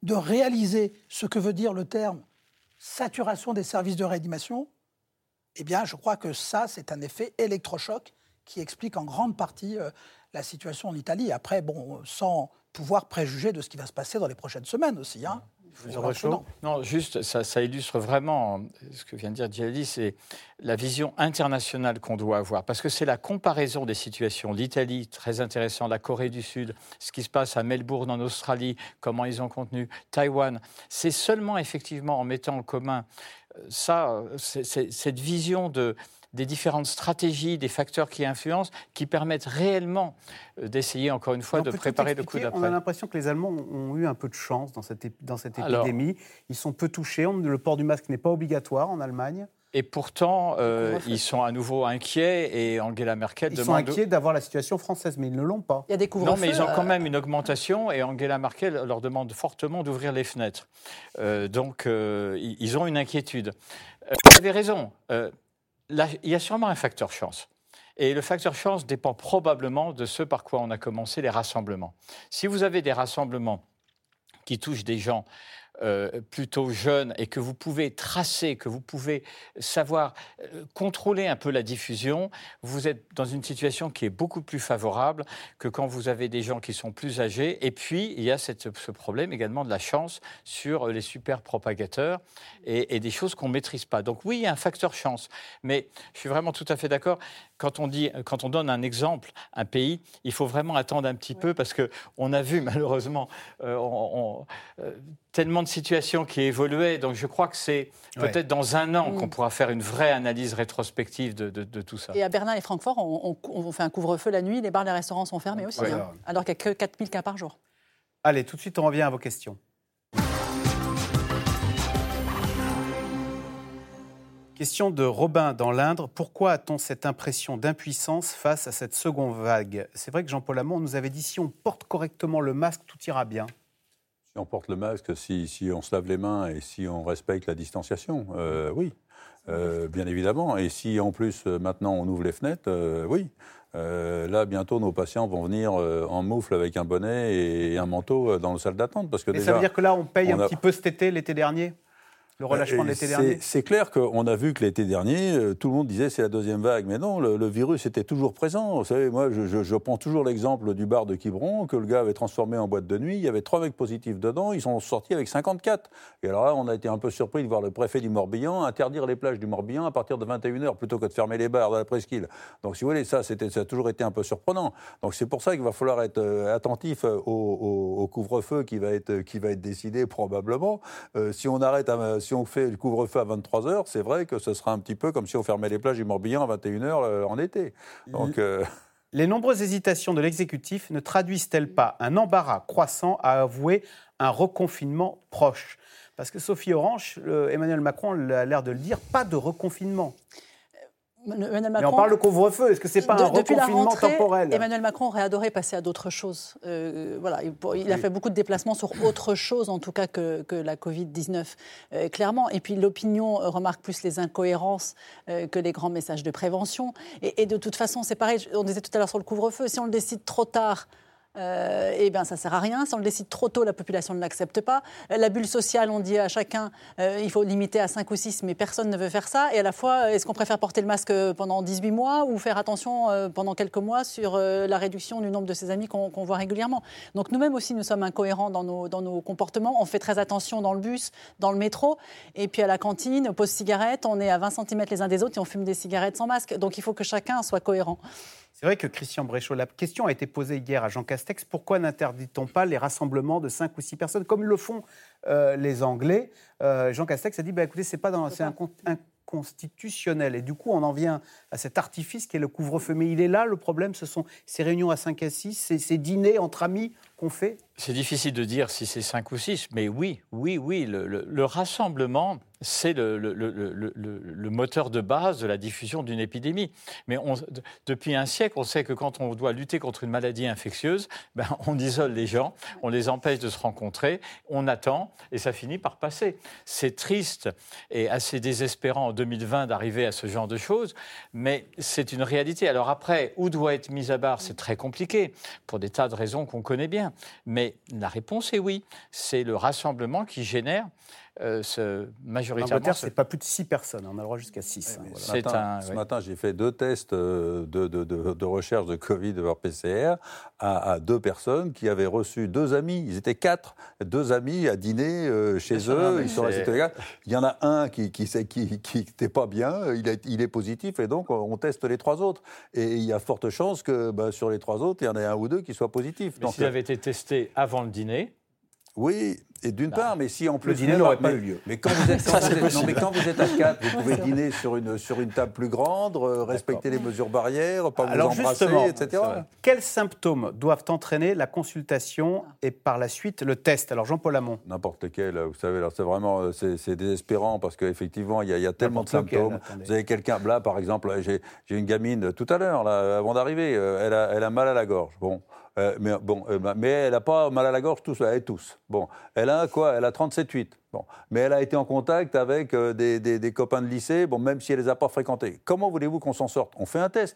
de réaliser ce que veut dire le terme saturation des services de réanimation, eh bien, je crois que ça, c'est un effet électrochoc qui explique en grande partie la situation en Italie. Après, bon, sans pouvoir préjuger de ce qui va se passer dans les prochaines semaines aussi. Hein. Non, juste, ça illustre vraiment ce que vient de dire Djillali, c'est la vision internationale qu'on doit avoir. Parce que c'est la comparaison des situations. L'Italie, très intéressant, la Corée du Sud, ce qui se passe à Melbourne, en Australie, comment ils ont contenu, Taïwan. C'est seulement, effectivement, en mettant en commun cette vision des différentes stratégies, des facteurs qui influencent, qui permettent réellement d'essayer, encore une fois, de préparer le coup d'après. On a l'impression que les Allemands ont eu un peu de chance dans cette épidémie. Ils sont peu touchés. Le port du masque n'est pas obligatoire en Allemagne. Et pourtant, ils sont à nouveau inquiets et Angela Merkel demande... Ils sont inquiets d'avoir la situation française, mais ils ne l'ont pas. Il y a des couvre-feux. Non, mais ils ont quand même une augmentation et Angela Merkel leur demande fortement d'ouvrir les fenêtres. Donc, ils ont une inquiétude. Vous avez raison. Là, il y a sûrement un facteur chance. Et le facteur chance dépend probablement de ce par quoi on a commencé, les rassemblements. Si vous avez des rassemblements qui touchent des gens plutôt jeunes et que vous pouvez tracer, que vous pouvez savoir contrôler un peu la diffusion, vous êtes dans une situation qui est beaucoup plus favorable que quand vous avez des gens qui sont plus âgés. Et puis, il y a ce problème également de la chance sur les super propagateurs et des choses qu'on ne maîtrise pas. Donc oui, il y a un facteur chance. Mais je suis vraiment tout à fait d'accord. Quand on donne un exemple, un pays, il faut vraiment attendre un petit peu parce qu'on a vu malheureusement tellement de situations qui évoluaient. Donc je crois que c'est peut-être dans un an qu'on pourra faire une vraie analyse rétrospective de tout ça. Et à Berlin et Francfort, on fait un couvre-feu la nuit, les bars, les restaurants sont fermés aussi, alors qu'il n'y a que 4000 cas par jour. Allez, tout de suite, on revient à vos questions. Question de Robin dans l'Indre. Pourquoi a-t-on cette impression d'impuissance face à cette seconde vague ? C'est vrai que Jean-Paul Hamon nous avait dit si on porte correctement le masque, tout ira bien. Si on porte le masque, si on se lave les mains et si on respecte la distanciation, oui, bien évidemment. Et si en plus maintenant on ouvre les fenêtres, oui. Là, bientôt, nos patients vont venir en moufle avec un bonnet et un manteau dans la salle d'attente. Parce que déjà, ça veut dire que là, on paye un petit peu cet été, l'été dernier ? Le relâchement de l'été dernier. C'est clair qu'on a vu que l'été dernier, tout le monde disait c'est la deuxième vague. Mais non, le virus était toujours présent. Vous savez, moi, je prends toujours l'exemple du bar de Quiberon, que le gars avait transformé en boîte de nuit. Il y avait 3 mecs positifs dedans. Ils sont sortis avec 54. Et alors là, on a été un peu surpris de voir le préfet du Morbihan interdire les plages du Morbihan à partir de 21h plutôt que de fermer les bars de la presqu'île. Donc, si vous voulez, ça a toujours été un peu surprenant. Donc, c'est pour ça qu'il va falloir être attentif au couvre-feu qui va être décidé probablement. Si on fait le couvre-feu à 23h, c'est vrai que ce sera un petit peu comme si on fermait les plages du Morbihan à 21h en été. Donc, les nombreuses hésitations de l'exécutif ne traduisent-elles pas un embarras croissant à avouer un reconfinement proche ? Parce que Sophie Orange, Emmanuel Macron a l'air de le dire, pas de reconfinement. Macron, mais on parle de couvre-feu, est-ce que ce n'est pas un reconfinement temporel ? Emmanuel Macron aurait adoré passer à d'autres choses. Il a fait beaucoup de déplacements sur autre chose, en tout cas, que la Covid-19, clairement. Et puis l'opinion remarque plus les incohérences que les grands messages de prévention. Et de toute façon, c'est pareil, on disait tout à l'heure sur le couvre-feu, si on le décide trop tard, eh bien, ça ne sert à rien. Si on le décide trop tôt, la population ne l'accepte pas. La bulle sociale, on dit à chacun, il faut limiter à 5 ou 6, mais personne ne veut faire ça. Et à la fois, est-ce qu'on préfère porter le masque pendant 18 mois ou faire attention pendant quelques mois sur la réduction du nombre de ses amis qu'on voit régulièrement ? Donc nous-mêmes aussi, nous sommes incohérents dans nos comportements. On fait très attention dans le bus, dans le métro. Et puis à la cantine, aux pauses cigarettes, on est à 20 cm les uns des autres et on fume des cigarettes sans masque. Donc il faut que chacun soit cohérent. C'est vrai que Christian Bréchot, la question a été posée hier à Jean Castex. Pourquoi n'interdit-on pas les rassemblements de 5 ou 6 personnes, comme le font les Anglais ? Jean Castex a dit, écoutez, c'est inconstitutionnel. Et du coup, on en vient à cet artifice qui est le couvre-feu. Mais il est là, le problème, ce sont ces réunions à 5 à 6, ces dîners entre amis qu'on fait. C'est difficile de dire si c'est 5 ou 6, mais oui, le rassemblement, c'est le moteur de base de la diffusion d'une épidémie. Mais depuis un siècle, on sait que quand on doit lutter contre une maladie infectieuse, on isole les gens, on les empêche de se rencontrer, on attend et ça finit par passer. C'est triste et assez désespérant en 2020 d'arriver à ce genre de choses, mais c'est une réalité. Alors après, où doit être mise à barre, c'est très compliqué, pour des tas de raisons qu'on connaît bien. Mais la réponse est oui. C'est le rassemblement qui génère majoritairement... L'Angleterre, c'est pas plus de 6 personnes. On a le droit jusqu'à 6. Ce matin, j'ai fait 2 tests de recherche de Covid par PCR à 2 personnes qui avaient reçu 2 amis. Ils étaient 4, 2 amis à dîner chez eux. Ils sont restés. Il y en a un qui n'était pas bien, il est positif et donc on teste les 3 autres. Et il y a forte chance que sur les 3 autres, il y en ait 1 ou 2 qui soient positifs. Mais s'ils avaient été testés avant le dîner... Oui, et d'une part, mais si en plus... Le dîner n'aurait pas eu lieu. Mais quand vous êtes, quand vous êtes à 4, vous pouvez dîner sur une table plus grande, respecter les mesures barrières, pas vous embrasser, etc. Quels symptômes doivent entraîner la consultation et par la suite le test? Alors Jean-Paul Hamon. N'importe lequel, vous savez, alors c'est vraiment c'est désespérant parce qu'effectivement, il y a tellement de symptômes. Vous avez quelqu'un, là par exemple, j'ai une gamine tout à l'heure, avant d'arriver, elle a mal à la gorge. Bon. Mais elle n'a pas mal à la gorge, elle tousse. Bon, elle a quoi? Elle a 37,8. Bon, mais elle a été en contact avec des copains de lycée, même si elle les a pas fréquentés. Comment voulez-vous qu'on s'en sorte? On fait un test.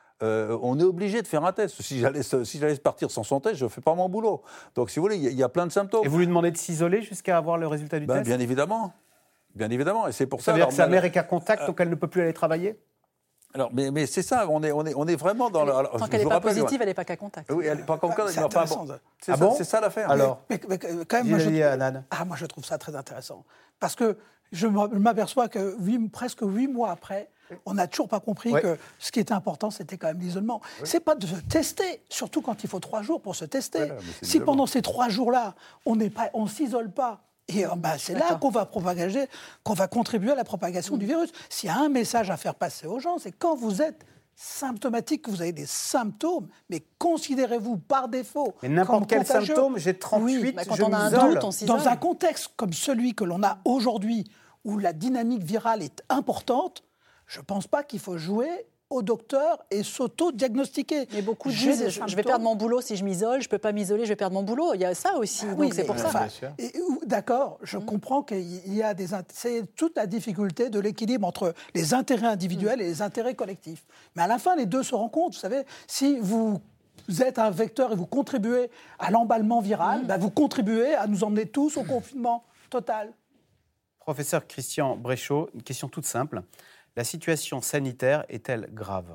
On est obligé de faire un test. Si j'allais partir sans son test, je ne fais pas mon boulot. Donc, si vous voulez, il y a plein de symptômes. Et vous lui demandez de s'isoler jusqu'à avoir le résultat du test? Bien évidemment. Bien évidemment. Et c'est pour ça. Ça veut dire que sa mère est qu'à contact, donc elle ne peut plus aller travailler? Alors, mais c'est ça, on est vraiment dans le... Tant qu'elle n'est pas positive, elle n'est pas qu'à contact. Oui, elle n'est pas qu'à contact. C'est ça l'affaire. Alors, mais quand même, moi je trouve ça très intéressant. Parce que je m'aperçois que presque 8 mois après, on n'a toujours pas compris que ce qui était important, c'était quand même l'isolement. Oui. C'est pas de se tester, surtout quand il faut 3 jours pour se tester. Voilà, si pendant ces 3 jours-là, on ne s'isole pas, et c'est là qu'on va contribuer à la propagation du virus. S'il y a un message à faire passer aux gens, c'est quand vous êtes symptomatique, que vous avez des symptômes, mais considérez-vous par défaut. Mais n'importe quel symptôme, j'ai 38, quand on a un doute, on s'isole. Dans un contexte comme celui que l'on a aujourd'hui, où la dynamique virale est importante, je ne pense pas qu'il faut jouer au docteur et s'auto-diagnostiquer. Mais beaucoup disent, je vais perdre mon boulot si je m'isole, je ne peux pas m'isoler, je vais perdre mon boulot. Il y a ça aussi, donc c'est pour ça. D'accord, je comprends qu'il y a c'est toute la difficulté de l'équilibre entre les intérêts individuels et les intérêts collectifs. Mais à la fin, les deux se rencontrent. Vous savez, si vous êtes un vecteur et vous contribuez à l'emballement viral, vous contribuez à nous emmener tous au confinement total. Professeur Christian Bréchot, une question toute simple. La situation sanitaire est-elle grave?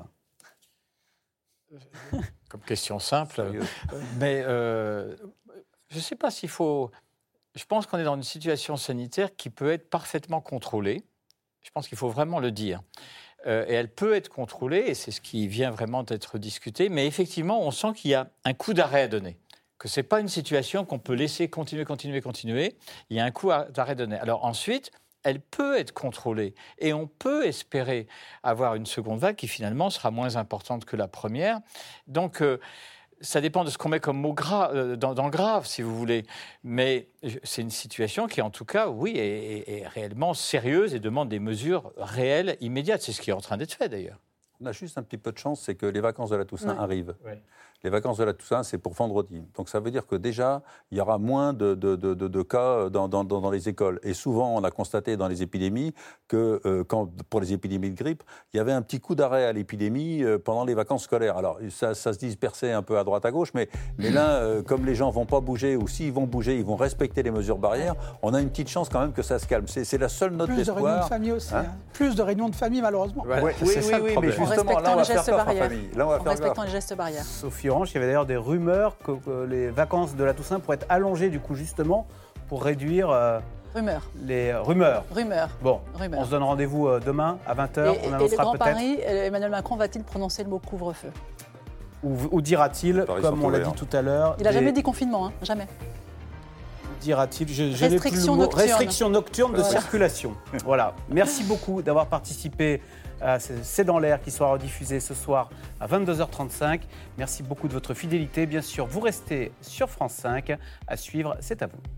Comme question simple. Mais je ne sais pas s'il faut... Je pense qu'on est dans une situation sanitaire qui peut être parfaitement contrôlée. Je pense qu'il faut vraiment le dire. Et elle peut être contrôlée, et c'est ce qui vient vraiment d'être discuté. Mais effectivement, on sent qu'il y a un coup d'arrêt à donner. Que ce n'est pas une situation qu'on peut laisser continuer. Il y a un coup d'arrêt donné. Alors ensuite... elle peut être contrôlée et on peut espérer avoir une seconde vague qui finalement sera moins importante que la première. Donc ça dépend de ce qu'on met comme mot dans grave, si vous voulez. Mais c'est une situation qui, en tout cas, oui, est réellement sérieuse et demande des mesures réelles, immédiates. C'est ce qui est en train d'être fait, d'ailleurs. On a juste un petit peu de chance, c'est que les vacances de la Toussaint arrivent. Ouais. Les vacances de la Toussaint, c'est pour vendredi. Donc ça veut dire que déjà, il y aura moins de cas dans les écoles. Et souvent, on a constaté dans les épidémies que, pour les épidémies de grippe, il y avait un petit coup d'arrêt à l'épidémie pendant les vacances scolaires. Alors ça se dispersait un peu à droite, à gauche, mais là, comme les gens ne vont pas bouger, ou s'ils vont bouger, ils vont respecter les mesures barrières, on a une petite chance quand même que ça se calme. C'est la seule note d'espoir. Plus de réunions de famille aussi. Plus de réunions de famille, malheureusement. Ouais, oui, mais justement, là, on va faire peur en famille. En respectant les gestes barrières. Sophie Orange, il y avait d'ailleurs des rumeurs que les vacances de la Toussaint pourraient être allongées, du coup, justement, pour réduire... les rumeurs. Bon, on se donne rendez-vous demain à 20h. On annoncera peut-être. Paris, Emmanuel Macron va-t-il prononcer le mot couvre-feu? Ou dira-t-il, comme on l'a dit tout à l'heure... Il n'a jamais dit confinement, jamais. Dira-t-il, restriction nocturne de circulation. Voilà. Merci beaucoup d'avoir participé à C'est dans l'air qui sera rediffusé ce soir à 22h35. Merci beaucoup de votre fidélité. Bien sûr, vous restez sur France 5. À suivre, c'est à vous.